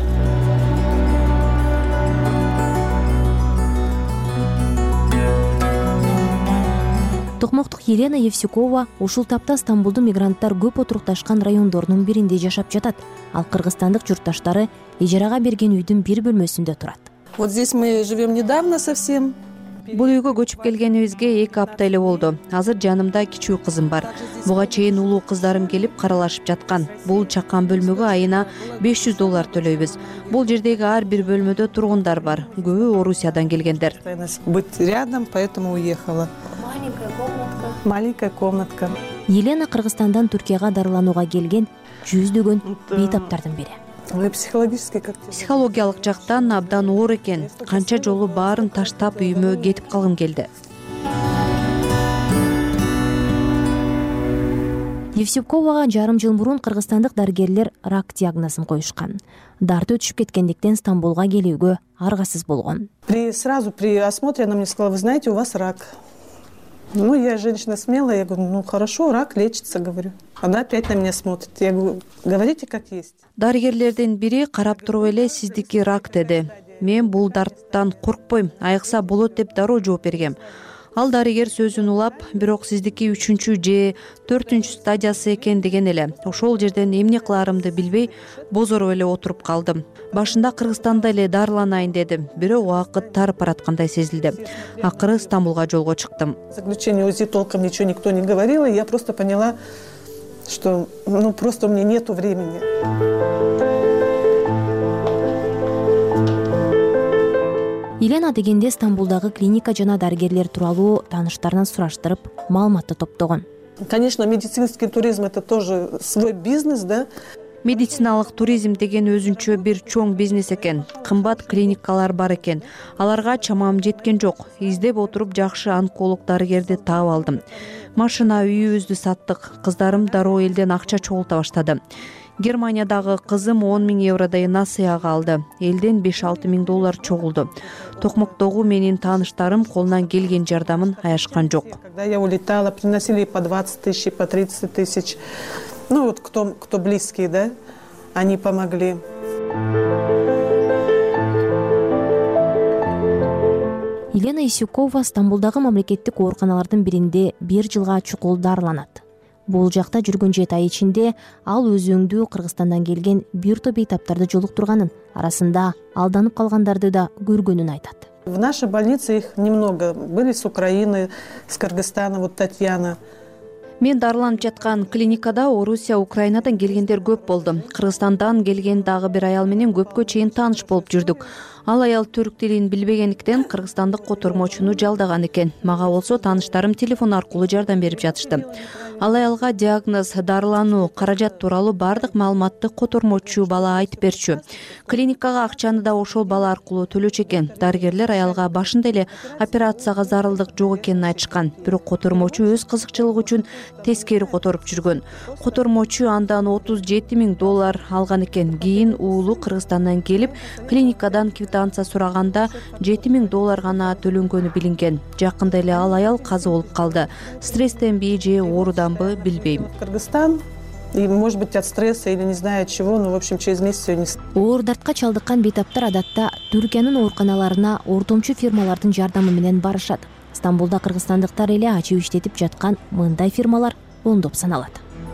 Токмоктук Елена Евсюкова ушул тапта Стамбулдун мигранттар көп отурукташкан райондорунун биринде жашап жатат. Ал кыргызстандык журтташтары ижарага берген үйдүн бир бөлмөсүндө турат. Вот здесь мы живем недавно совсем. Бул үйгө көчүп келгенибизге эки апта эле болду. Азыр жанымда кичүү кызым бар. Буга чейин улуу кыздарым келип каралашып жаткан. Бул чакан бөлмөгө айына беш жүз доллар төлөйбүз. Бул жердеги ар бир бөлмөдө тургундар бар. Көбү Орусиядан келгендер. Быть рядом, поэтому уехала. Маленькая комнатка. Маленькая комнатка. Елена Кыргызстандан Түркияга дарыланууга келген жүздөгөн бейтаптардын бири. Психологиялык жактан абдан оор экен. Канча жолу баарын таштап үйүмө кетип калгым келди. Евсюковага жарым жыл мурун кыргызстандык дарыгерлер рак диагнозун коюшкан. Дарды өтүшүп кеткендиктен Стамбулга келүүгө аргасыз болгон. При сразу при осмотре она мне сказала: "Вы знаете, у вас рак". Ну, я женщина смелая, я говорю: "Ну, хорошо, рак лечится", говорю. Она опять на меня смотрит. Я говорю: "Говорите как есть". Дарыгерлердин бири карап туруп эле сиздики рак деди. Мен бул дарттан коркпойм, айыкса болот деп дароо жооп бергем. Ал дарыгер сөзүн улап, бирок сиздики үчүнчү же төртүнчү стадиясы экен деген эле. Ошол жерден эмне кыларымды билбей, бозоруп эле отуруп калдым. Башында Кыргызстанда эле дарыланайын дедим, бирок убакыт тарып бараткандай сезилди. Акыры Стамбулга жолго чыктым. Заключение УЗИ толком ничего никто не говорил, и я просто поняла, что ну просто у меня нету времени. Елена дегенде Стамбулдагы клиника жана дарыгерлер тууралуу тааныштарынан сураштырып, маалыматты топтогон. Конечно, медицинский туризм — это тоже свой бизнес, да? Медициналык туризм деген өзүнчө бир чоң бизнес экен. Кымбат клиникалар бар экен. Аларга чамам жеткен жок. Издеп отуруп жакшы онколог дарыгерди таап алдым. Машина, үйүбүздү саттык. Кыздарым дароо элден акча чогулта баштады. Германиядагы кызым он миң евродой насыяга алды. Элден беш алты миң доллар чогулду. Токмоктогу менин тааныштарым колунан келген жардамын аяшкан жок. Когда я улетала, приносили по двадцать тысяч, по тридцать тысяч. Ну вот кто, кто близкие, да, они помогли. Елена Исюкова Стамбулдагы мамлекеттик ооруканалардын биринде бир жылга чукул дарыланат. Бул жакта жүргөн жети ай ичинде ал өзүңдүү Кыргызстандан келген бир топ бейтаптарды жолуктурганын, арасында алданып калгандарды да көргөнүн айтат. В нашей больнице их немного. Были с Украины, с Кыргызстана, вот Татьяна. Мен дарыланып жаткан клиникада Орусия, Украинадан келгендер көп болду. Кыргызстандан келген дагы бир аял менен көпкө чейин тааныш болуп жүрдүк. Ал аял түрк тилин билбегендиктен кыргызстандык котормочуну жалдаган экен. Мага болсо тааныштарым телефон аркылуу жардам берип жатышты. Ал аялга диагноз, дарылануу, каражат тууралуу бардык маалыматты котормочу бала айтып берчү. Клиникага акчаны да ошол бала аркылуу төлөчү экен. Дарыгерлер аялга башында эле операцияга зарылдык жок экенин айтышкан. Бирок котормочу өз кызыкчылыгы үчүн тескери которуп жүргөн. Котормочу андан отуз жети миң доллар алган экен. Кийин уулу Кыргызстандан келип, клиникадан квитанция сураганда жети миң доллар гана төлөнгөнү билинген. Жакында эле ал аял каза болуп калды. Стресстенби же ооруданбы билбейм. Кыргызстан, и, может быть, от стресса или не знаю от чего, но, в общем, через месяц все не... Оор дартка чалдыккан бейтаптар адатта Түркиянын ооруканаларына ортомчу фирмалардын жардамы менен барышат. Стамбулда кыргызстандыктар эле ачып иштетип жаткан мындай фирмалар ондоп саналат.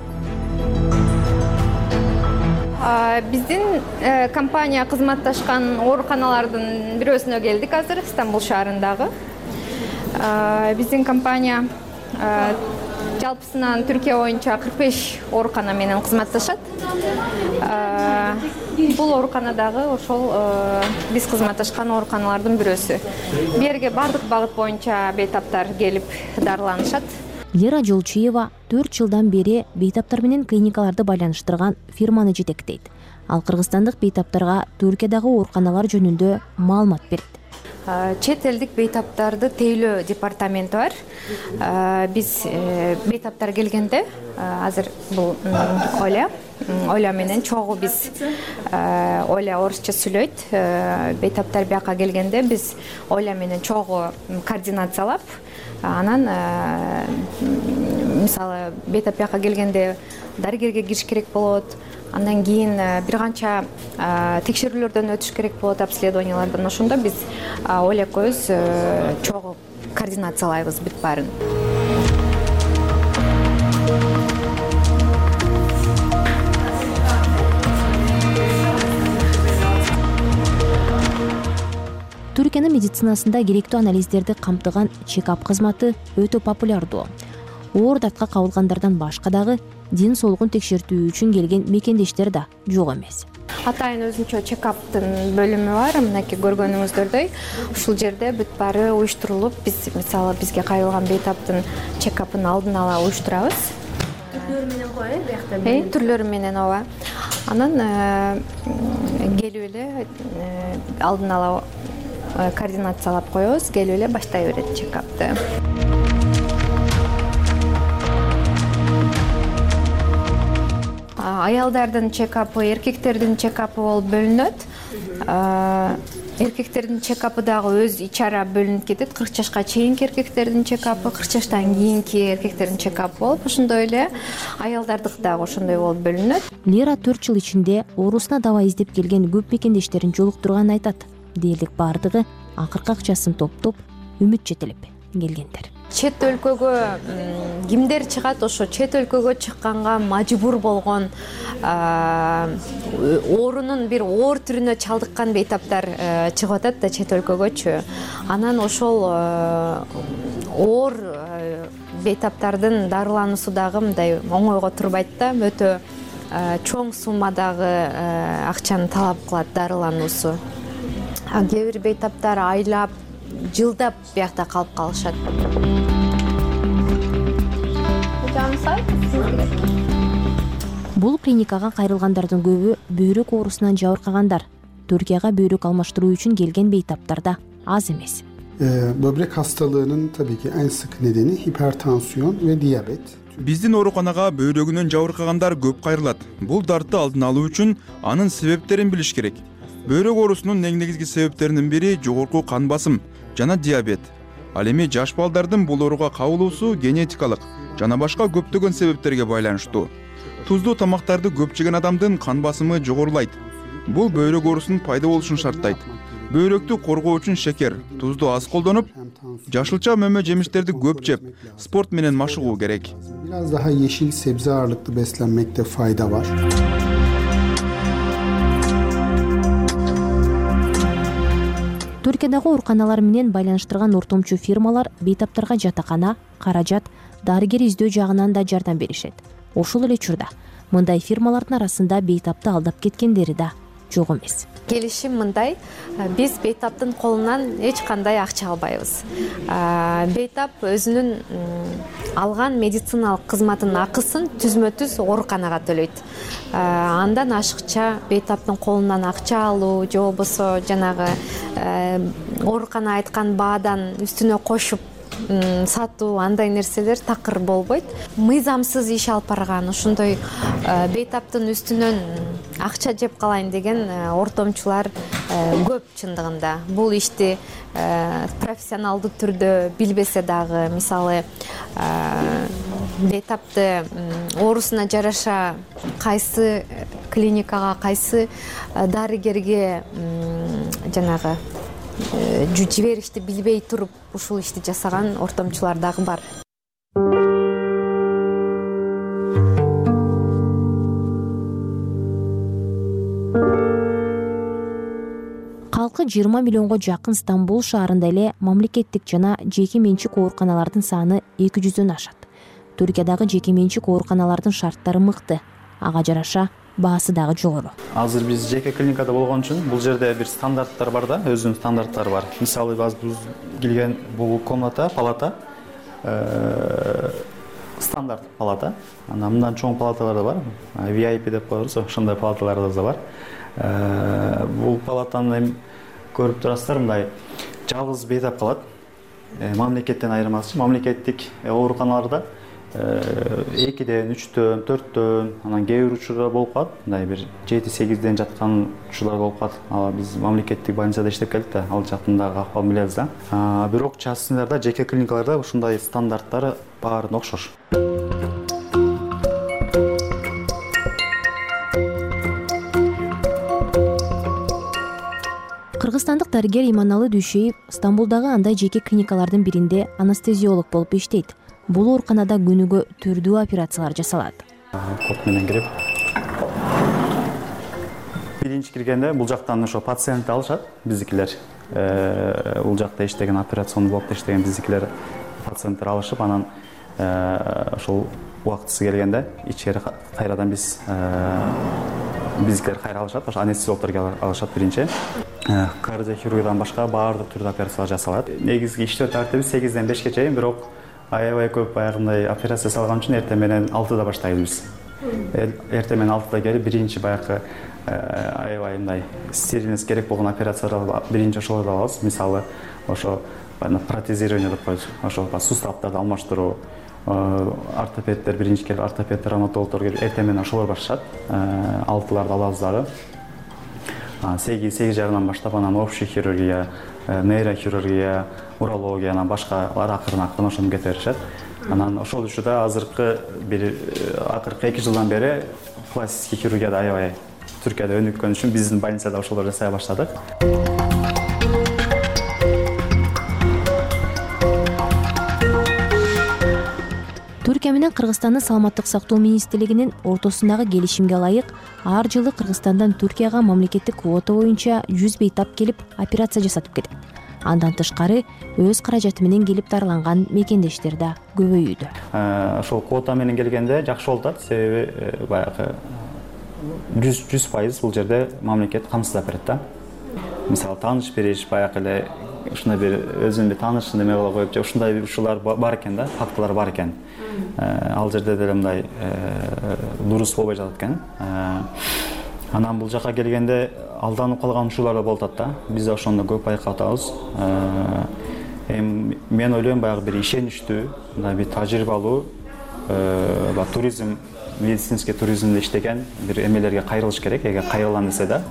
Биздин компания кызматташкан ооруканалардын бирөөсүнө келдик азыр, Стамбул шаарындагы. Биздин компания жалпысынан Түркия боюнча кырк беш оорукана менен кызматташат. Бул ооруканадагы ошол биз кызматташкан ооруканалардын бирөөсү. Бу жерге бардык багыт боюнча бейтаптар келип дарыланышат. Лера Жолчиева төрт жылдан бери бейтаптар менен клиникаларды байланыштырган фирманы жетектейт. Ал кыргызстандык бейтаптарга Түркиядагы ооруканалар жөнүндө маалымат берет. чет элдик бейтаптарды тейлөө департаменти бар. Биз бейтаптар келгенде азыр бул Оля Оля менен чогуу биз Оля орусча сүйлөйт. Бейтаптар бияка келгенде биз Оля менен чогуу координациялап, анан мисалы бейтап бияка келгенде дарыгерге кириш керек болот. Андан кийин бир канча текшерүүлөрдөн өтүш керек болот, обследованиялардан. Ошондо биз Оля экөөбүз чогуу координациялайбыз бүт баарын. Түркиянын медицинасында керектүү анализдерди камтыган чекап кызматы өтө популярдуу. Оор дартка кабылгандардан башка дагы ден соолугун текшертүү үчүн келген мекендештер да жок эмес. Атайын өзүнчө чекаптын бөлүмү бар. Мынакей көргөнүңүздөрдөй ушул жерде бүт баары уюштурулуп, биз мисалы бизге кайрылган бейтаптын чекапын алдын ала уюштурабыз. Түрлөрү менен го, э, биякта? Э, түрлөрү менен ооба. Анан келип эле алдын ала координациялап коебуз, келип эле баштай берет чекапты. Аялдардын чекапы, эркектердин чекапы болуп бөлүнөт. Эркектердин чекапы дагы өз ичара бөлүнүп кетет. кырк жашка чейинки эркектердин чекапы, кырк жаштан кийинки эркектердин чекапы болуп, ошондой эле аялдардыкы дагы ошондой болуп бөлүнөт. Лера төрт жыл ичинде оорусунадаба издеп келген көп мекендештерин жолуктурганын айтат. Дээрлик бардыгы акыркы акчасын топтоп, үмүт жетелеп келгендер. Чет өлкөгө кимдер чыгат, ошо чет өлкөгө чыкканга мажбур болгон, оорунун бир оор түрүнө чалдыккан бейтаптар чыгып атат да чет өлкөгөчү. Анан ошол оор бейтаптардын дарылануусу дагы мындай оңойго турбайт да, өтө чоң суммадагы акчаны талап кылат дарылануусу. Кээ бир бейтаптар айлап, жылдап биякта калып калышат. Бул клиникага кайрылгандардын көбү бөйрөк оорусунан жабыркагандар. Түркияга бөйрөк алмаштыруу үчүн келген бейтаптар да аз эмес. Böbrek hastalığının tabii ki en sık nedeni hipertansiyon ve diyabet. Биздин ооруканага бөйрөгүнөн жабыркагандар көп кайрылат. Бул дартты алдын алуу үчүн анын себептерин билиш керек. Бөйрөк оорусунун эң негизги себептеринин бири жогорку кан басым жана диабет. Ал эми жаш балдардын бул ооруга кабылуусу генетикалык жана башка көптөгөн себептерге байланыштуу. Туздуу тамактарды көп жеген адамдын кан басымы жогорулайт. Бул бөйрөк оорусунун пайда болушун шарттайт. Бөйрөктү коргоо үчүн шекер, тузду аз колдонуп, жашылча мөмө жемиштерди көп жеп, спорт менен машыгуу керек. Biraz daha yeşil sebze ağırlıklı beslenmekte fayda var. Түркиядагы ооруканалар менен байланыштырган ортомчу фирмалар бейтаптарга жатакана, каражат, дарыгер издөө жагынан да жардам беришет. Ошол эле учурда мындай фирмалардын арасында бейтапты алдап кеткендери да жок эмес. Келишим мындай, биз бейтаптын колунан эч кандай акча албайбыз. Бейтап өзүнүн алган медициналык кызматынын акысын түзмө-түз ооруканага төлөйт. Андан ашыкча бейтаптын колунан акча алуу же болбосо жанагы оорукана айткан баадан үстүнө кошуп сатуу, андай нерселер такыр болбойт. Мыйзамсыз иш алып барган, ошондой бейтаптын үстүнөн акча жеп калайын деген ортомчулар көп чындыгында. Бул ишти профессионалдуу түрдө билбесе дагы, мисалы бейтапты оорусуна жараша кайсы клиникага, кайсы дарыгерге жанагы жиберишти билбей туруп ушул ишти жасаган ортомчулар дагы бар. Калкы жыйырма миллионго жакын Стамбул шаарында эле мамлекеттик жана жеке менчик ооруканалардын саны эки жүздөн ашат. Түркиядагы жеке менчик ооруканалардын шарттары мыкты, ага жараша баасы дагы жогору. Азыр биз жеке клиникада болгон үчүн бул жерде бир стандарттар бар да, өзүнүн стандарттары бар. Мисалы биз келген бул комната, палата стандарт палата. Анан мындан чоң палаталар да бар. ви ай пи деп коебуз, ошондой палаталар да бар. Бул палатаны көрүп турасыздар, мындай жалгыз бейтап калат. Мамлекеттен айырмасы мамлекеттик ооруканаларда экиден, үчтөн, төрттөн, анан кээ бир учурда болуп калат. Мындай бир жети сегизден жаткан учурлар болуп калат. Ал биз мамлекеттик больницада иштеп келдик да, ал жактын дагы акыбалын билебиз да. Бирок частныйларда, жеке клиникаларда ушундай стандарттары баарына окшош. Кыргызстандык дарыгер Иманалы Дүйшөев Стамбулдагы андай жеке клиникалардын биринде анестезиолог болуп иштейт. Бул ооруканада күнүгө түрдүү операциялар жасалат. Код менен кирип, биринчи киргенде бул жактан ошо пациентти алышат, биздикилер. Бул жакта иштеген, операционный блокто иштеген биздикилер пациенттер алышып, анан ошол убактысы келгенде ичкери кайрадан биз биздикилер кайра алышат, ошо анестезиологдор алышат биринчи. Кардиохирургиядан башка баардык түрдүү операциялар жасалат. Негизги иштөө тартиби сегизден бешке чейин, бирок аябай көп баягындай операция жасалган үчүн эртең менен алтыда баштайбыз. Эртең менен алтыда келип, биринчи баягы аябай мындай стерильность керек болгон операцияларды биринчи ошолорду алабыз. Мисалы, ошо протезирование деп коебуз. Ошо суставдарды алмаштыруу, ортопедтер биринчи келип, ортопед, травматологдор келип, эртең менен ошолор башташат. алтыларды алабыз дагы. сегиз, сегиз жарымдан баштап анан общий хирургия, нейрохирургия, урология, анан башкалар акырын-акырын ошону кете беришет. Анан ошол учурда азыркы бир акыркы эки жылдан бери пластический хирургияда аябай Түркияда өнүккөн үчүн биздин больницада ошолорду жасай баштадык. Түркия менен Кыргызстандын саламаттык сактоо министрлигинин ортосундагы келишимге ылайык ар жылы Кыргызстандан Түркияга мамлекеттик квота боюнча жүз бейтап келип операция жасатып кетет. Андан тышкары өз каражаты менен келип дарыланган мекендештер да көбөйүүдө. Ошол квота менен келгенде жакшы болуп атат, себеби баягы жүз пайыз бул жерде мамлекет камсыздап берет да. Мисалы тааныш бериш, баягы эле ушундай бир өзүнүн бир таанышын эме кыла коюп, же ушундай бир ушулар бар экен да, фактылар бар экен. Ал жерде деле мындай дурус болбой жатат экен. Анан бул жака келгенде алданып калган учурлар да болуп атат да. Биз ошондо көп байкап атабыз. Эми мен ойлойм баягы бир ишеничтүү, мындай бир тажрыйбалуу туризм, медицинский туризмде иштеген бир эмелерге кайрылыш керек, эгер кайрылам десе да.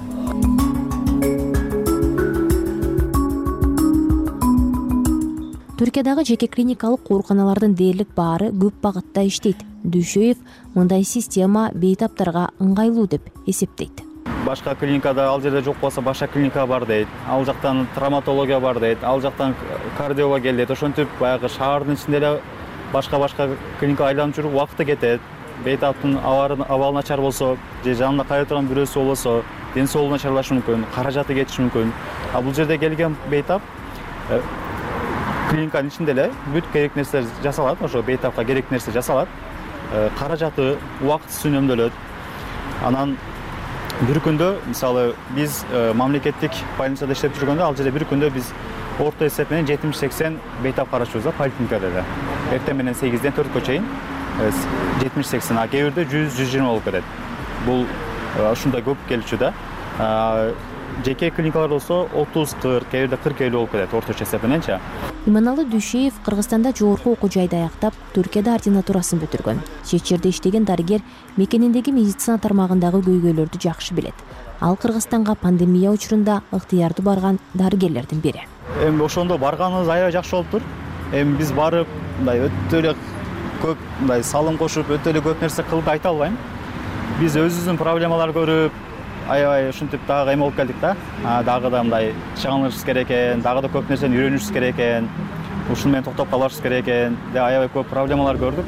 Түркиядагы жеке клиникалык ооруканалардын дээрлик баары көп багытта иштейт. Дүйшөев мындай система бейтаптарга ыңгайлуу деп эсептейт. Башка клиникада ал жерде жок болсо башка клиника бар дейт. Ал жактан травматология бар дейт. Ал жактан кардиология дейт. Ошентип баягы шаардын ичинде эле башка-башка клиника айланып жүрүп убакыты кетет. Бейтаптын абалы начар болсо, же жанында кайра турган бирөөсү болбосо, ден соолугу начарлашы мүмкүн, каражаты кетиши мүмкүн. А бул жерде келген бейтап клиниканын ичинде эле бүт керек нерселер жасалат, ошо бейтапка керек нерсе жасалат. Каражаты, убактысы үнөмдөлөт. Анан бир күндө, мисалы, биз мамлекеттик больницада иштеп жүргөндө, ал жерде бир күндө биз орто эсеп менен жетимиш сексен бейтап карашыбыз да поликлиникада эле. Эртең менен сегизден төрткө чейин жетимиш сексен, а кээ бирде жүз жүз жыйырма болуп кетет. Бул ушундай көп келчү да. Жеке клиникалар болсо отуз кырк, кээ бирде кырк элүү болуп кетет орточо эсеп мененчи. Иманалы Дүйшөев Кыргызстанда жогорку окуу жайды аяктап, Түркияда ординатурасын бүтүргөн. Чет жерде иштеген дарыгер мекениндеги медицина тармагындагы көйгөйлөрдү жакшы билет. Ал Кыргызстанга пандемия учурунда ыктыярдуу барган дарыгерлердин бири. Эми ошондо барганыбыз аябай жакшы болуптур. Эми биз барып, мындай өтө эле көп мындай салым кошуп, өтө эле көп нерсе кылып айта албайм. Биз өзүбүздүн проблемалар көрүп, аябай ушинтип дагы эме болуп келдик да. Дагы да мындай чагынышыбыз керек экен, дагы да көп нерсени үйрөнүшүбүз керек экен. Ушуну менен токтоп калышыбыз керек экен. Аябай көп проблемалар көрдүк.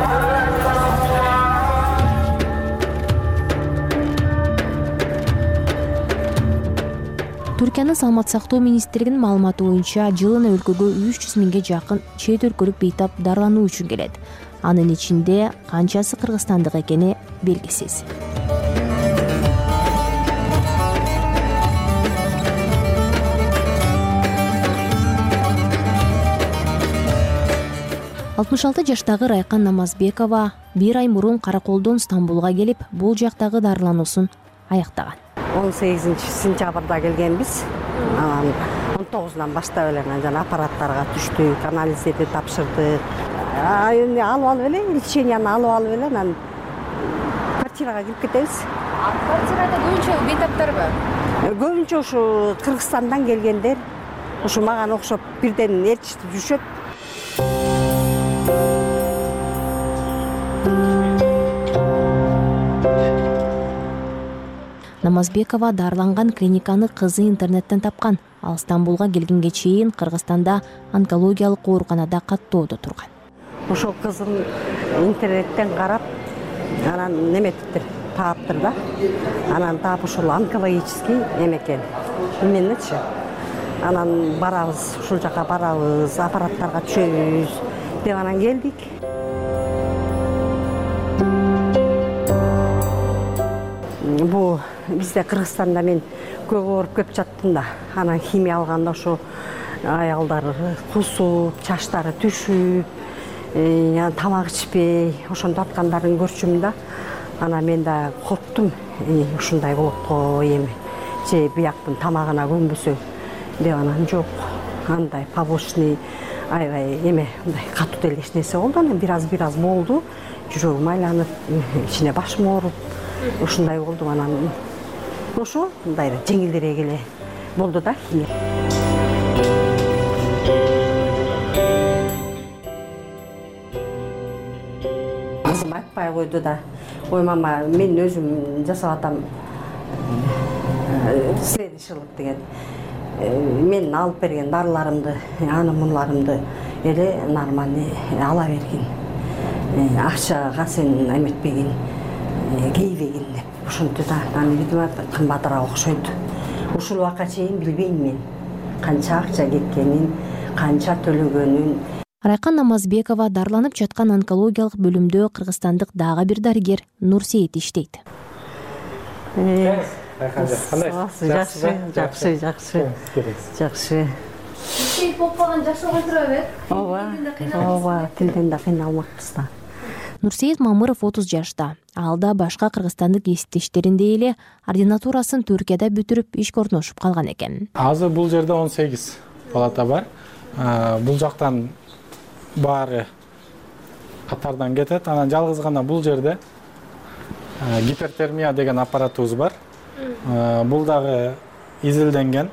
Түркиянын саламаттык сактоо министрлигинин маалыматы боюнча жылына өлкөгө үч жүз миңге жакын чет өлкөлүк бейтап дарылануу үчүн келет. Анын ичинде канчасы кыргызстандык экени белгисиз. алтымыш алты жаштагы Райкан Намазбекова бир ай мурун Караколдон Стамбулга келип, бул жактагы дарылануусун аяктаган. он сегизинчи сентябрда келгенбиз. он он тогузунан баштап эле анан жана аппараттарга түштүк, анализдерди тапшырдык. Эми алып алып эле леченияны алып алып эле анан квартирага кирип кетебиз. Квартирада көбүнчө бейтаптарбы? Көбүнчө ушу Кыргызстандан келгендер, ушу мага окшоп бирден ээрчитип жүрүшөт. Намазбекова дарыланган клиниканы кызы интернеттен тапкан. Ал Стамбулга келгенге чейин Кыргызстанда онкологиялык ооруканада каттоодо турган. Ошол кызым интернеттен карап, анан неметиптир, тааптыр да. Анан таап ушул онкологический эме экен. Именечи. Анан барабыз, ушул жака барабыз, аппараттарга түшөбүз деп анан келдик. Бу бизде Кыргызстанда мен көп ооруп көп жаттым да. Анан химия алганда ошо аялдар кусуп, чачтары түшүп, тамак ичпей, ошондо аткандарын көрчүм да. Анан мен да корктум, ушундай болот го эми. Же бияктын тамагына көнбөсө деп анан жок. Андай побочный аябай эме мындай катуу деле эч нерсе болду. Анан бир аз бир аз болду. Жүрөгүм айланып, ичине башым ооруп, ушундай болду. Анан ошо мындай жеңилдерээк эле болду да химия. Кызым айтпай койду да. Ой, мама, мен өзүм жасап атам следующилык деген. Мен алып берген дарыларымды, анымынларымды эле нормальный ала бергин. Акчага сен эметпегин, кейбегин деп. Ошентти да, анан видимо кымбатыраак окшойт. Ушул убакка чейин билбейм мен канча акча кеткенин, канча төлөгөнүн. Райкан Намазбекова дарыланып жаткан онкологиялык бөлүмдө кыргызстандык дагы бир дарыгер Нурсейит иштейт. Жакшы, жакшы, жакшы. Жакшы. Иштейт болуп калган жакшы болуп турабы? Ооба, ооба, тилден да кыйналмакпыз да. Нурсейит Мамыров отуз жашта. Ал да башка кыргызстандык кесиптештериндей эле ординатурасын Түркияда бүтүрүп ишке орношуп калган экен. Азыр бул жерде он сегиз палата бар. Бул жактан баары катардан кетет. Анан жалгыз гана бул жерде гипертермия деген аппаратыбыз бар. Бул дагы изилденген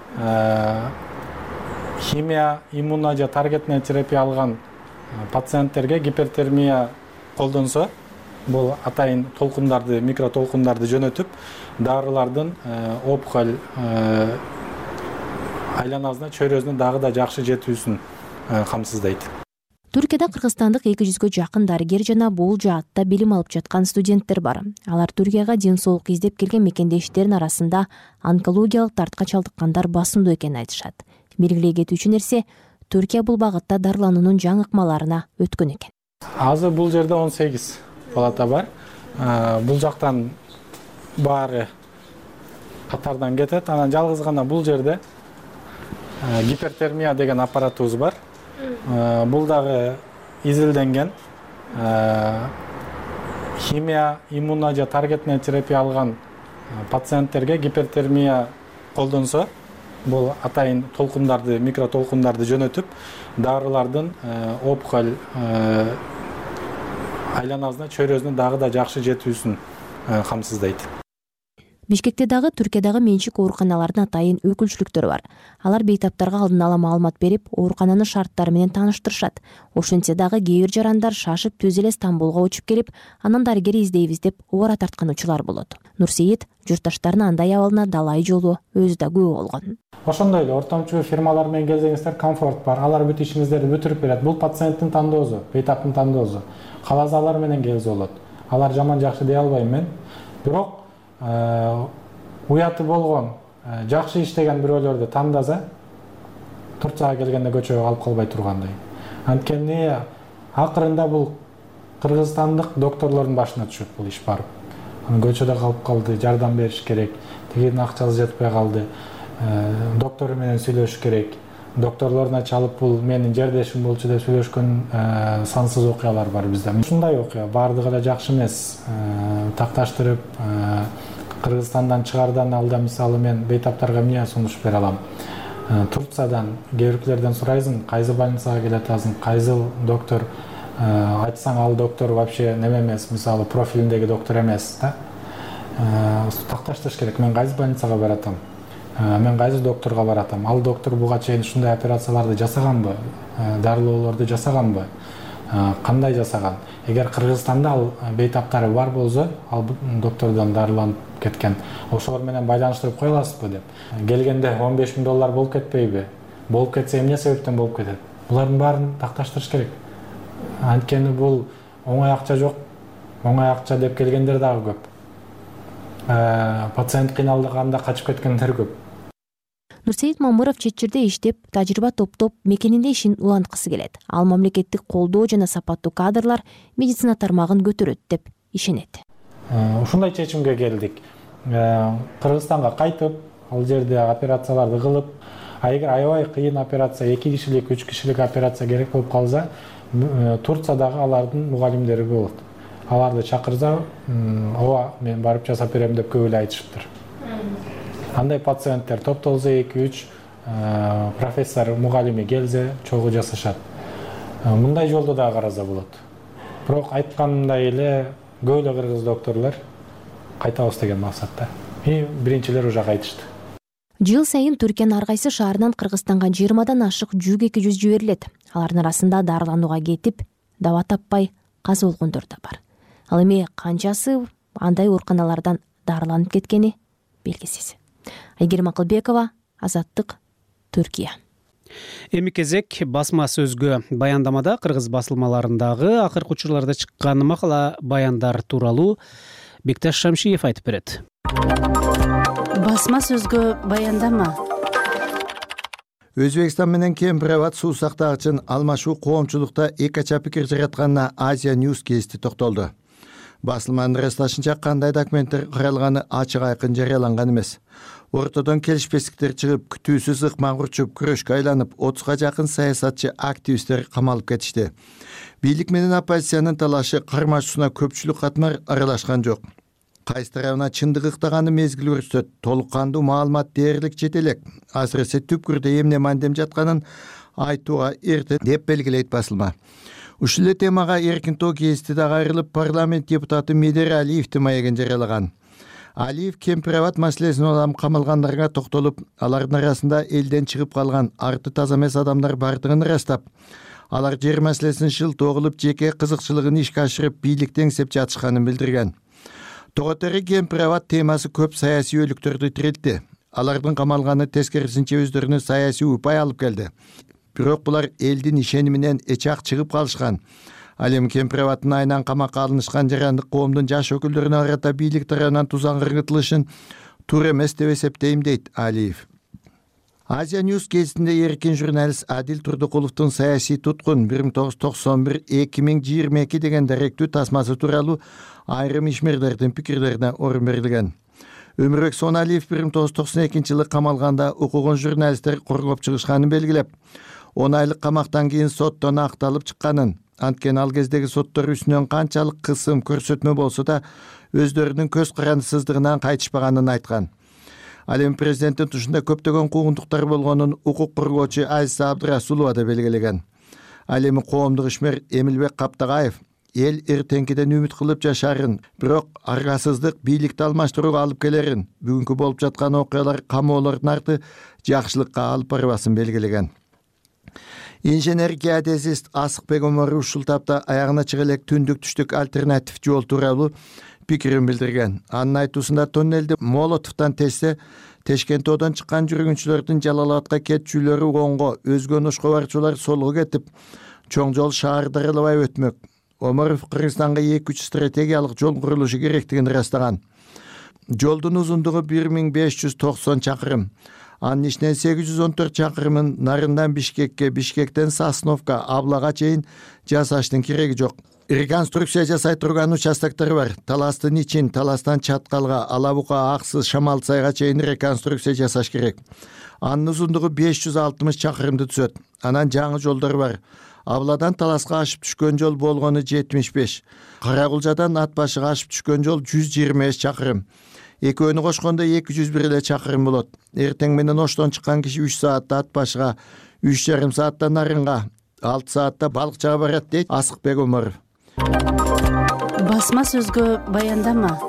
химия, иммуно же таргетный терапия алган пациенттерге гипертермия колдонсо, бул атайын толкундарды, микро толкундарды жөнөтүп, дарылардын опухоль айланасына, чөйрөсүнө дагы да жакшы жетүүсүн камсыздайт. Түркияда кыргызстандык эки жүзгө жакын дарыгер жана бул жаатта билим алып жаткан студенттер бар. Алар Түркияга ден соолук издеп келген мекендештерин арасында онкологиялык дартка чалдыккандар басымдуу экенин айтышат. Белгилей кетүүчү нерсе, Түркия бул багытта дарылануунун жаңы ыкмаларына өткөн экен. Азыр бул жерде он сегиз палата бар. Бул жактан баары катардан кетет. Анан жалгыз гана бул жерде гипертермия деген аппаратыбыз бар. Бул дагы изилденген химия, иммуно же таргетный терапия алган пациенттерге гипертермия колдонсо, бул атайын толкундарды, микро толкундарды жөнөтүп, дарылардын опухоль айланасына, чөйрөсүнө дагы да жакшы жетүүсүн камсыздайт. Бишкекте дагы Түркиядагы менчик ооруканалардын атайын өкүлчүлүктөрү бар. Алар бейтаптарга алдын ала маалымат берип, оорукананын шарттары менен тааныштырышат. Ошентсе дагы кээ бир жарандар шашып түз эле Стамбулга учуп келип, анан дарыгер издейбиз деп убара тарткан учурлар болот. Нурсейит журтташтарынын андай абалына далай жолу өзү да күбө болгон. Ошондой эле ортомчу фирмалар менен келсеңиздер, комфорт бар. Алар бүт ишиңиздерди бүтүрүп берет. Бул пациенттин тандоосу, бейтаптын тандоосу. Каласа алар менен келсе болот. Алар жаман жакшы дей албайм мен. Бирок уяты болгон, жакшы иштеген бирөөлөрдү тандаса, Турцияга келгенде көчөгө алып калбай тургандай. Анткени акырында бул кыргызстандык докторлордун башына түшөт бул иш барып. Анан көчөдө калып калды, жардам бериш керек. Тигинин акчасы жетпей калды. Доктору менен сүйлөшүш керек. Докторлоруна чалып бул менин жердешим болчу деп сүйлөшкөн сансыз окуялар бар бизде. Ушундай окуя баардыгы эле жакшы эмес. Такташтырып, Кыргызстандан чыгардан алда мисалы мен бейтаптарга эмне сунуш бере алам. Турциядан кээ биркилерден сурайсың, кайсы больницага келе атасың, кайсы доктор, айтсаң ал доктор вообще неме эмес, мисалы профилиндеги доктор эмес да. Такташтырыш керек. Мен кайсы больницага баратам? Мен кайсы докторго баратам? Ал доктор буга чейин ушундай операцияларды жасаганбы? Дарылоолорду жасаганбы? Кандай жасаган? Эгер Кыргызстанда ал бейтаптары бар болсо, ал доктордон дарыланып кеткен. Ошолор менен байланыштырып кое аласызбы деп. Келгенде он беш миң доллар болуп кетпейби? Болуп кетсе эмне себептен болуп кетет? Булардын баарын такташтырыш керек. Анткени бул оңой акча жок. Оңой акча деп келгендер дагы көп. Пациент кыйналганда качып кеткендер көп. Нурсейит Мамыров чет жерде иштеп, тажрыйба топтоп, мекенинде ишин уланткысы келет. Ал мамлекеттик колдоо жана сапаттуу кадрлар медицина тармагын көтөрөт деп ишенет. Ушундай чечимге келдик. Кыргызстанга кайтып, ал жерде операцияларды кылып, а эгер аябай кыйын операция, эки кишилик, үч кишилик операция керек болуп калса, Турциядагы алардын мугалимдери болот. Аларды чакырса, ооба, мен барып жасап берем деп көп эле айтышыптыр. Андай пациенттер топтолсо эки үч профессор, мугалими келсе, чогуу жасашат. Мындай жолду да караса болот. Бирок айткандай эле көп эле кыргыз докторлор кайтабыз деген максатта. И биринчилер уже кайтышты. Жыл сайын Түркиянын ар кайсы шаарынан Кыргызстанга жыйырмадан ашык жүк эки жүз жиберилет. Алардын арасында дарыланууга кетип, даба таппай каза болгондор да бар. Ал эми канчасы андай ооруканалардан дарыланып кеткени белгисиз. Айгерим Акылбекова, Азаттык, Түркия. Эми кезек басма сөзгө. Баяндамада кыргыз басылмаларындагы акыркы учурларда чыккан макала баяндар тууралуу Бекташ Шамшиев айтып берет. Басма сөзгө баяндама. Өзбекстан менен Кемпир Абад суу сактагычын алмашуу коомчулукта эки ача пикир жаратканына Азия News кести токтолду. Басылманын ырасташынча кандай документтер каралганы ачык айкын жарыяланган эмес. Ортодон келишпестиктер чыгып, күтүүсүз ыкмак урчуп, күрөшкө айланып, отузга жакын саясатчы активисттер камалып кетишти. Бийлик менен оппозициянын талашы кармашуусуна көпчүлүк катмар аралашкан жок. Кайсы тарабына чындык ыктаганы мезгил көрсөтөт. Толук кандуу маалымат дээрлик жете элек. Азыркы түпкүрдө эмне мандем жатканын айтууга эрте деп белгилейт басылма. Ушул эле темага эркин тоо гезити дагы айрылып, парламент депутаты Медер Алиевдин маегин жарыялаган. Алиев Кемпир Абад маселесин улам камалгандарга токтолуп, алардын арасында элден чыгып калган арты таза эмес адамдар бардыгын ырастап, алар жер маселесин шылтоо кылып, жеке кызыкчылыгын ишке ашырып, бийликти эңсеп жатышканын билдирген. Тоготери Кемпир Абад темасы көп саясий өлүктөрдү тирилтти. Алардын камалганы тескерисинче өздөрүнө саясий упай алып келди. Бирок булар элдин ишениминен эчак чыгып калышкан. Ал эми Кемпир Абадтын айынан камакка алынышкан жарандык коомдун жаш өкүлдөрүнө карата бийлик тарабынан тузан кыргытылышын туура эмес деп эсептейм, дейт Алиев. Азия News гезитинде эркин журналист Адил Турдукуловдун саясий туткун бир миң тогуз жүз токсон бир — эки миң жыйырма эки деген даректүү тасмасы тууралуу айрым ишмерлердин пикирлерине орун берилген. Өмүрбек Соналиев бир миң тогуз жүз токсон экинчи жылы камалганда укугун журналисттер коргоп чыгышканын белгилеп, он айлык камактан кийин соттон акталып чыкканын, анткени ал кездеги соттор үстүнөн канчалык кысым көрсөтмө болсо да өздөрүнүн көз карандысыздыгынан кайтышпаганын айткан. Ал эми президенттин тушунда көптөгөн куугунтуктар болгонун укук коргоочу Азиза Абдрасулова да белгилеген. Ал эми коомдук ишмер Эмилбек Каптагаев эл эртеңкиден үмүт кылып жашарын, бирок аргасыздык бийликти алмаштырууга алып келерин, бүгүнкү болуп жаткан окуялар камоолордун арты жакшылыкка алып барбасын белгилеген. Инженер геодезист Асыкбек Омаров ушул тапта аягына чыга элек түндүк түштүк альтернатив жол тууралуу пикирин билдирген. Анын айтуусунда тоннелди Молотовдон тессе, Тешкентоодон чыккан жүргүнчүлөрдүн Жалал Абадка кетчүлөрү оңго, өзгөн ошко барчулар солго кетип, чоң жол шаарды аралабай өтмөк. Омаров Кыргызстанга эки үч стратегиялык жол курулушу керектигин ырастаган. Жолдун узундугу бир миң беш жүз токсон чакырым. Анын ичинен сегиз жүз он төрт чакырымын Нарындан Бишкекке, Бишкектен Сосновка, Аблага чейин жасаштын кереги жок. Реконструкция жасай турган участоктор бар. Таластын ичин, Таластан Чаткалга, Алабука, Аксыз, Шамалсайга чейин реконструкция жасаш керек. Анын узундугу беш жүз алтымыш чакырымды түзөт. Анан жаңы жолдор бар. Абладан Таласка ашып түшкөн жол болгону жетимиш беш. Карагулжадан Ат башыга ашып түшкөн жол жүз жыйырма беш чакырым. экөөнү кошкондо эки жүз бир эле чакырым болот. Эртең менен Оштон чыккан киши үч саатта ат башыга, үч жарым саатта Нарынга, алты саатта Балыкчага барат дейт Асыкбек Омаров. Басма сөзгө баяндама.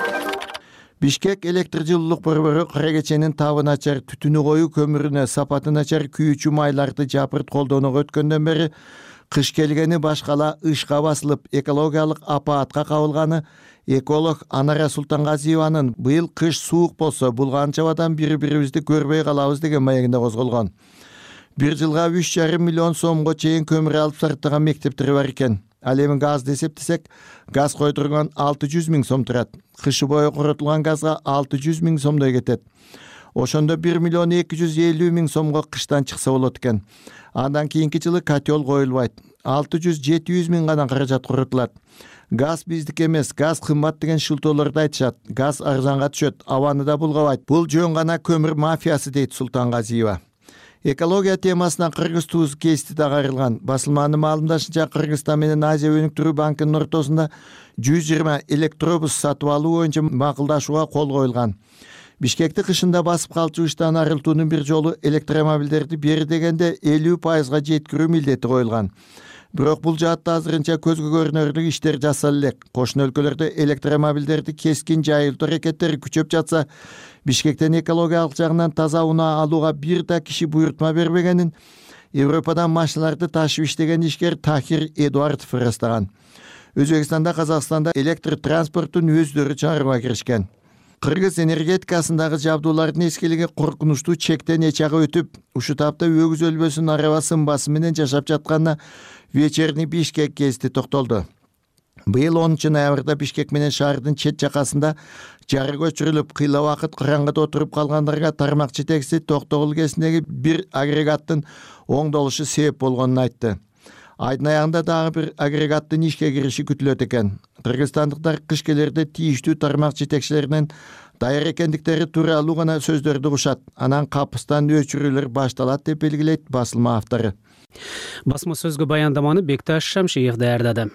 Бишкек электр жылуулук борбору кара кеченин табы начар, түтүнү коюу көмүрүнө, сапаты начар күйүүчү майларды жапырт колдонууга өткөндөн бери кыш келгени башкала ышка басылып, экологиялык апаатка кабылганы эколог Анара Султангазиеванын быйыл кыш суук болсо булган чабадан бири-бирибизди көрбөй калабыз деген маегинде козголгон. Бир жылга үч жарым миллион сомго чейин көмүр алып сарыттаган мектептери бар экен. Ал эми газды эсептесек, газ койдурган алты жүз миң сом турат. Кышы бою коротулган газга алты жүз миң сомдой кетет. Ошондо бир миллион эки жүз элүү миң сомго кыштан чыкса болот экен. Андан кийинки жылы котел коюлбайт. алты жүз жети жүз миң гана каражат коротулат. Газ биздики эмес, газ кымбат деген шылтоолорду айтышат. Газ арзанга түшөт, абаны да булгабайт. Бул жөн гана көмүр мафиясы дейт Султангазиева. Экология темасына Кыргыз туз кести да кайрылган. Басылманын маалымдашынча, Кыргызстан менен Азия өнүктүрүү банкынын ортосунда жүз жыйырма электробус сатып алуу боюнча макулдашууга кол коюлган. Бишкекти кышында басып калчу иштан арылтуунун бир жолу электромобилдерди бери дегенде элүү пайызга жеткирүү милдети коюлган. Бирок бул жаатта азырынча көзгө көрүнөрлүк иштер жасала элек. Кошуна өлкөлөрдө электромобилдерди кескин жайылтуу аракеттери күчөп жатса, Бишкектен экологиялык жагынан таза унаа алууга бир да киши буйрутма бербегенин Европадан машиналарды ташып иштеген ишкер Тахир Эдуардов ырастаган. Өзбекстанда, Казакстанда электр транспортун өздөрү чыгарууга киришкен. Кыргыз энергетикасындагы жабдуулардын эскилиги коркунучтуу чектен эчага өтүп, ушу тапта өгүз өлбөсүн араба сымбасы менен жашап жатканына Вечерний Бишкек гезити токтолду. Быйыл онунчу ноябрда Бишкек менен шаардын чет жакасында жары көчүрүлүп, кыйла убакыт караңгыда отуруп калгандарга тармак жетекчиси Токтогул КСиндеги бир агрегаттын оңдолушу себеп болгонун айтты. Айдын аягында дагы бир агрегаттын ишке кириши күтүлөт экен. Кыргызстандыктар кыш келерде тийиштүү тармак жетекчилеринен даяр экендиктери тууралуу гана сөздөрдү угушат. Анан капыстан өчүрүүлөр башталат деп белгилейт басылма автору. Басма сөзгө баяндаманы Бекташ Шамшиев даярдады.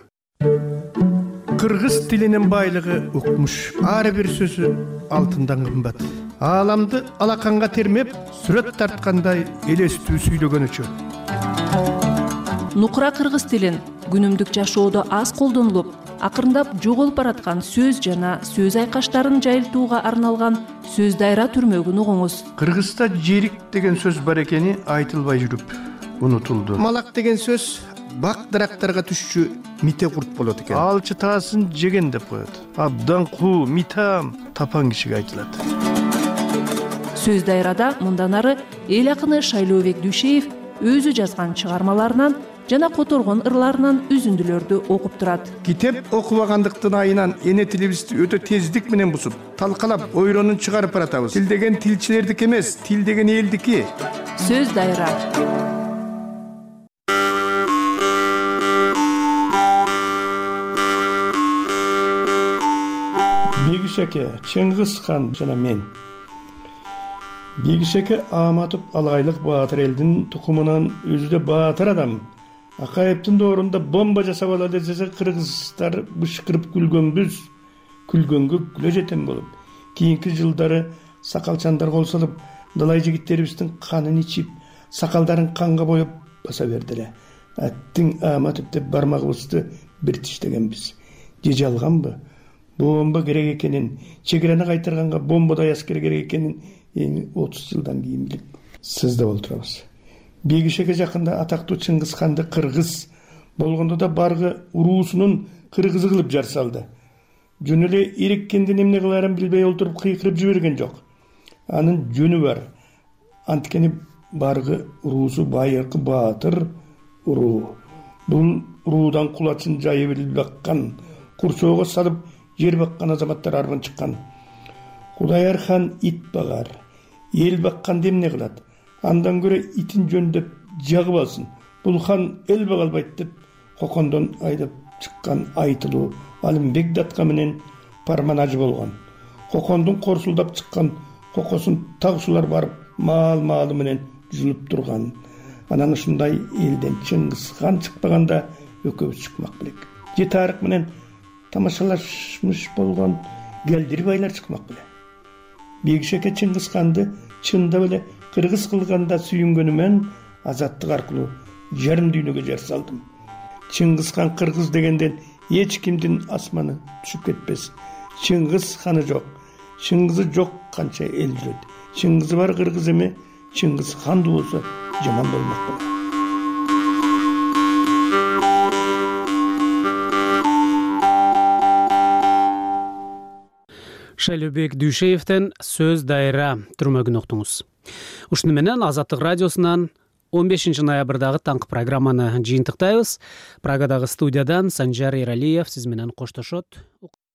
Кыргыз тилинин байлыгы укмуш. Ар бир сөзү алтындан кымбат. Ааламды алаканга термеп, сүрөт тарткандай элестүү сүйлөгөн үчүн. Нукура кыргыз тилин күнүмдүк жашоодо аз колдонулуп, акырындап жоголуп бараткан сөз жана сөз айкаштарын жайылтууга арналган сөз дайра түрмөгүн угуңуз. Кыргызда жерик деген сөз бар экени айтылбай жүрүп унутулду. Малак деген сөз бак дарактарга түшчү мите курт болот экен. Алчы таасын жеген деп коет. Абдан куу, митам, тапан кишиге айтылат. Сөз дайрада мындан ары эл акыны Шайлообек Дүйшеев өзү жазган чыгармаларынан жана которгон ырларынан үзүндүлөрдү окуп турат. Китеп окубагандыктын айынан эне тилибизди өтө тездик менен бусуп, талкалап, ойронун чыгарып баратабыз. Тил деген тилчилердики эмес, тил деген элдики. Сөз дайра. Бегишеке, Чыңгыз хан жана мен. Бегишеке Аматов алайлык баатыр элдин тукумунан өзү да баатыр адам. Акаевдин доорунда бомба жасап алалы десе кыргыздар бышкырып күлгөнбүз, күлгөнгө күлө жетем болуп. Кийинки жылдары сакалчандар кол салып, далай жигиттерибиздин канын ичип, сакалдарын канга боеп баса бердиле. Аттың Аматов деп бармагыбызды бир тиштегенбиз. Же жалганбы? Бомба керек экенин, чегерени кайтарганга бомбадай аскер керек экенин эми отуз жылдан кийин билип сызда болтурабыз. Бегишеке жакында атактуу Чыңгыз ханды кыргыз болгондо да баргы уруусунун кыргызы кылып жар салды. Жөн эле иреккендин эмне кыларын билбей олтуруп кыйкырып жиберген жок. Анын жөнү бар. Анткени баргы уруусу байыркы баатыр уруу. Бул уруудан кулачын жайып элип баккан, курсоого салып жер баккан азаматтар арбын чыккан. Кудайар хан ит багар, эл бакканды эмне кылат? Андан көрө итин жөндөп жагып алсын. Бул хан эл бага албайт деп Кокондон айдап чыккан айтылуу Алымбек датка менен парманажы болгон. Кокондун корсулдап чыккан кокосун тагышуулар барып маал-маалы менен жулуп турган. Анан ушундай элден Чыңгыз хан чыкпаганда экөөбүз чыкмак белек. Же тарых менен тамашалашмыш болгон Гелдир байлар чыкмак беле. Бегишеке Чыңгыз ханды чындап эле кыргыз кылганда сүйүнгөнүмөн азаттык аркылуу жарым дүйнөгө жар салдым. Чыңгыз хан кыргыз дегенден эч кимдин асманы түшүп кетпес. Чыңгыз ханы жок, Чыңгызы жок канча эл жүрөт. Чыңгызы бар кыргыз эме, Чыңгыз хан болсо жаман болмок беле. Шайлообек Дүйшеевден сөз дайра түрмөгүн уктуңуз. Ушуну менен Азаттык радиосунан он бешинчи ноябрдагы таңкы программаны жыйынтыктайбыз. Прагадагы студиядан Санжар Эралиев сиз менен коштошот.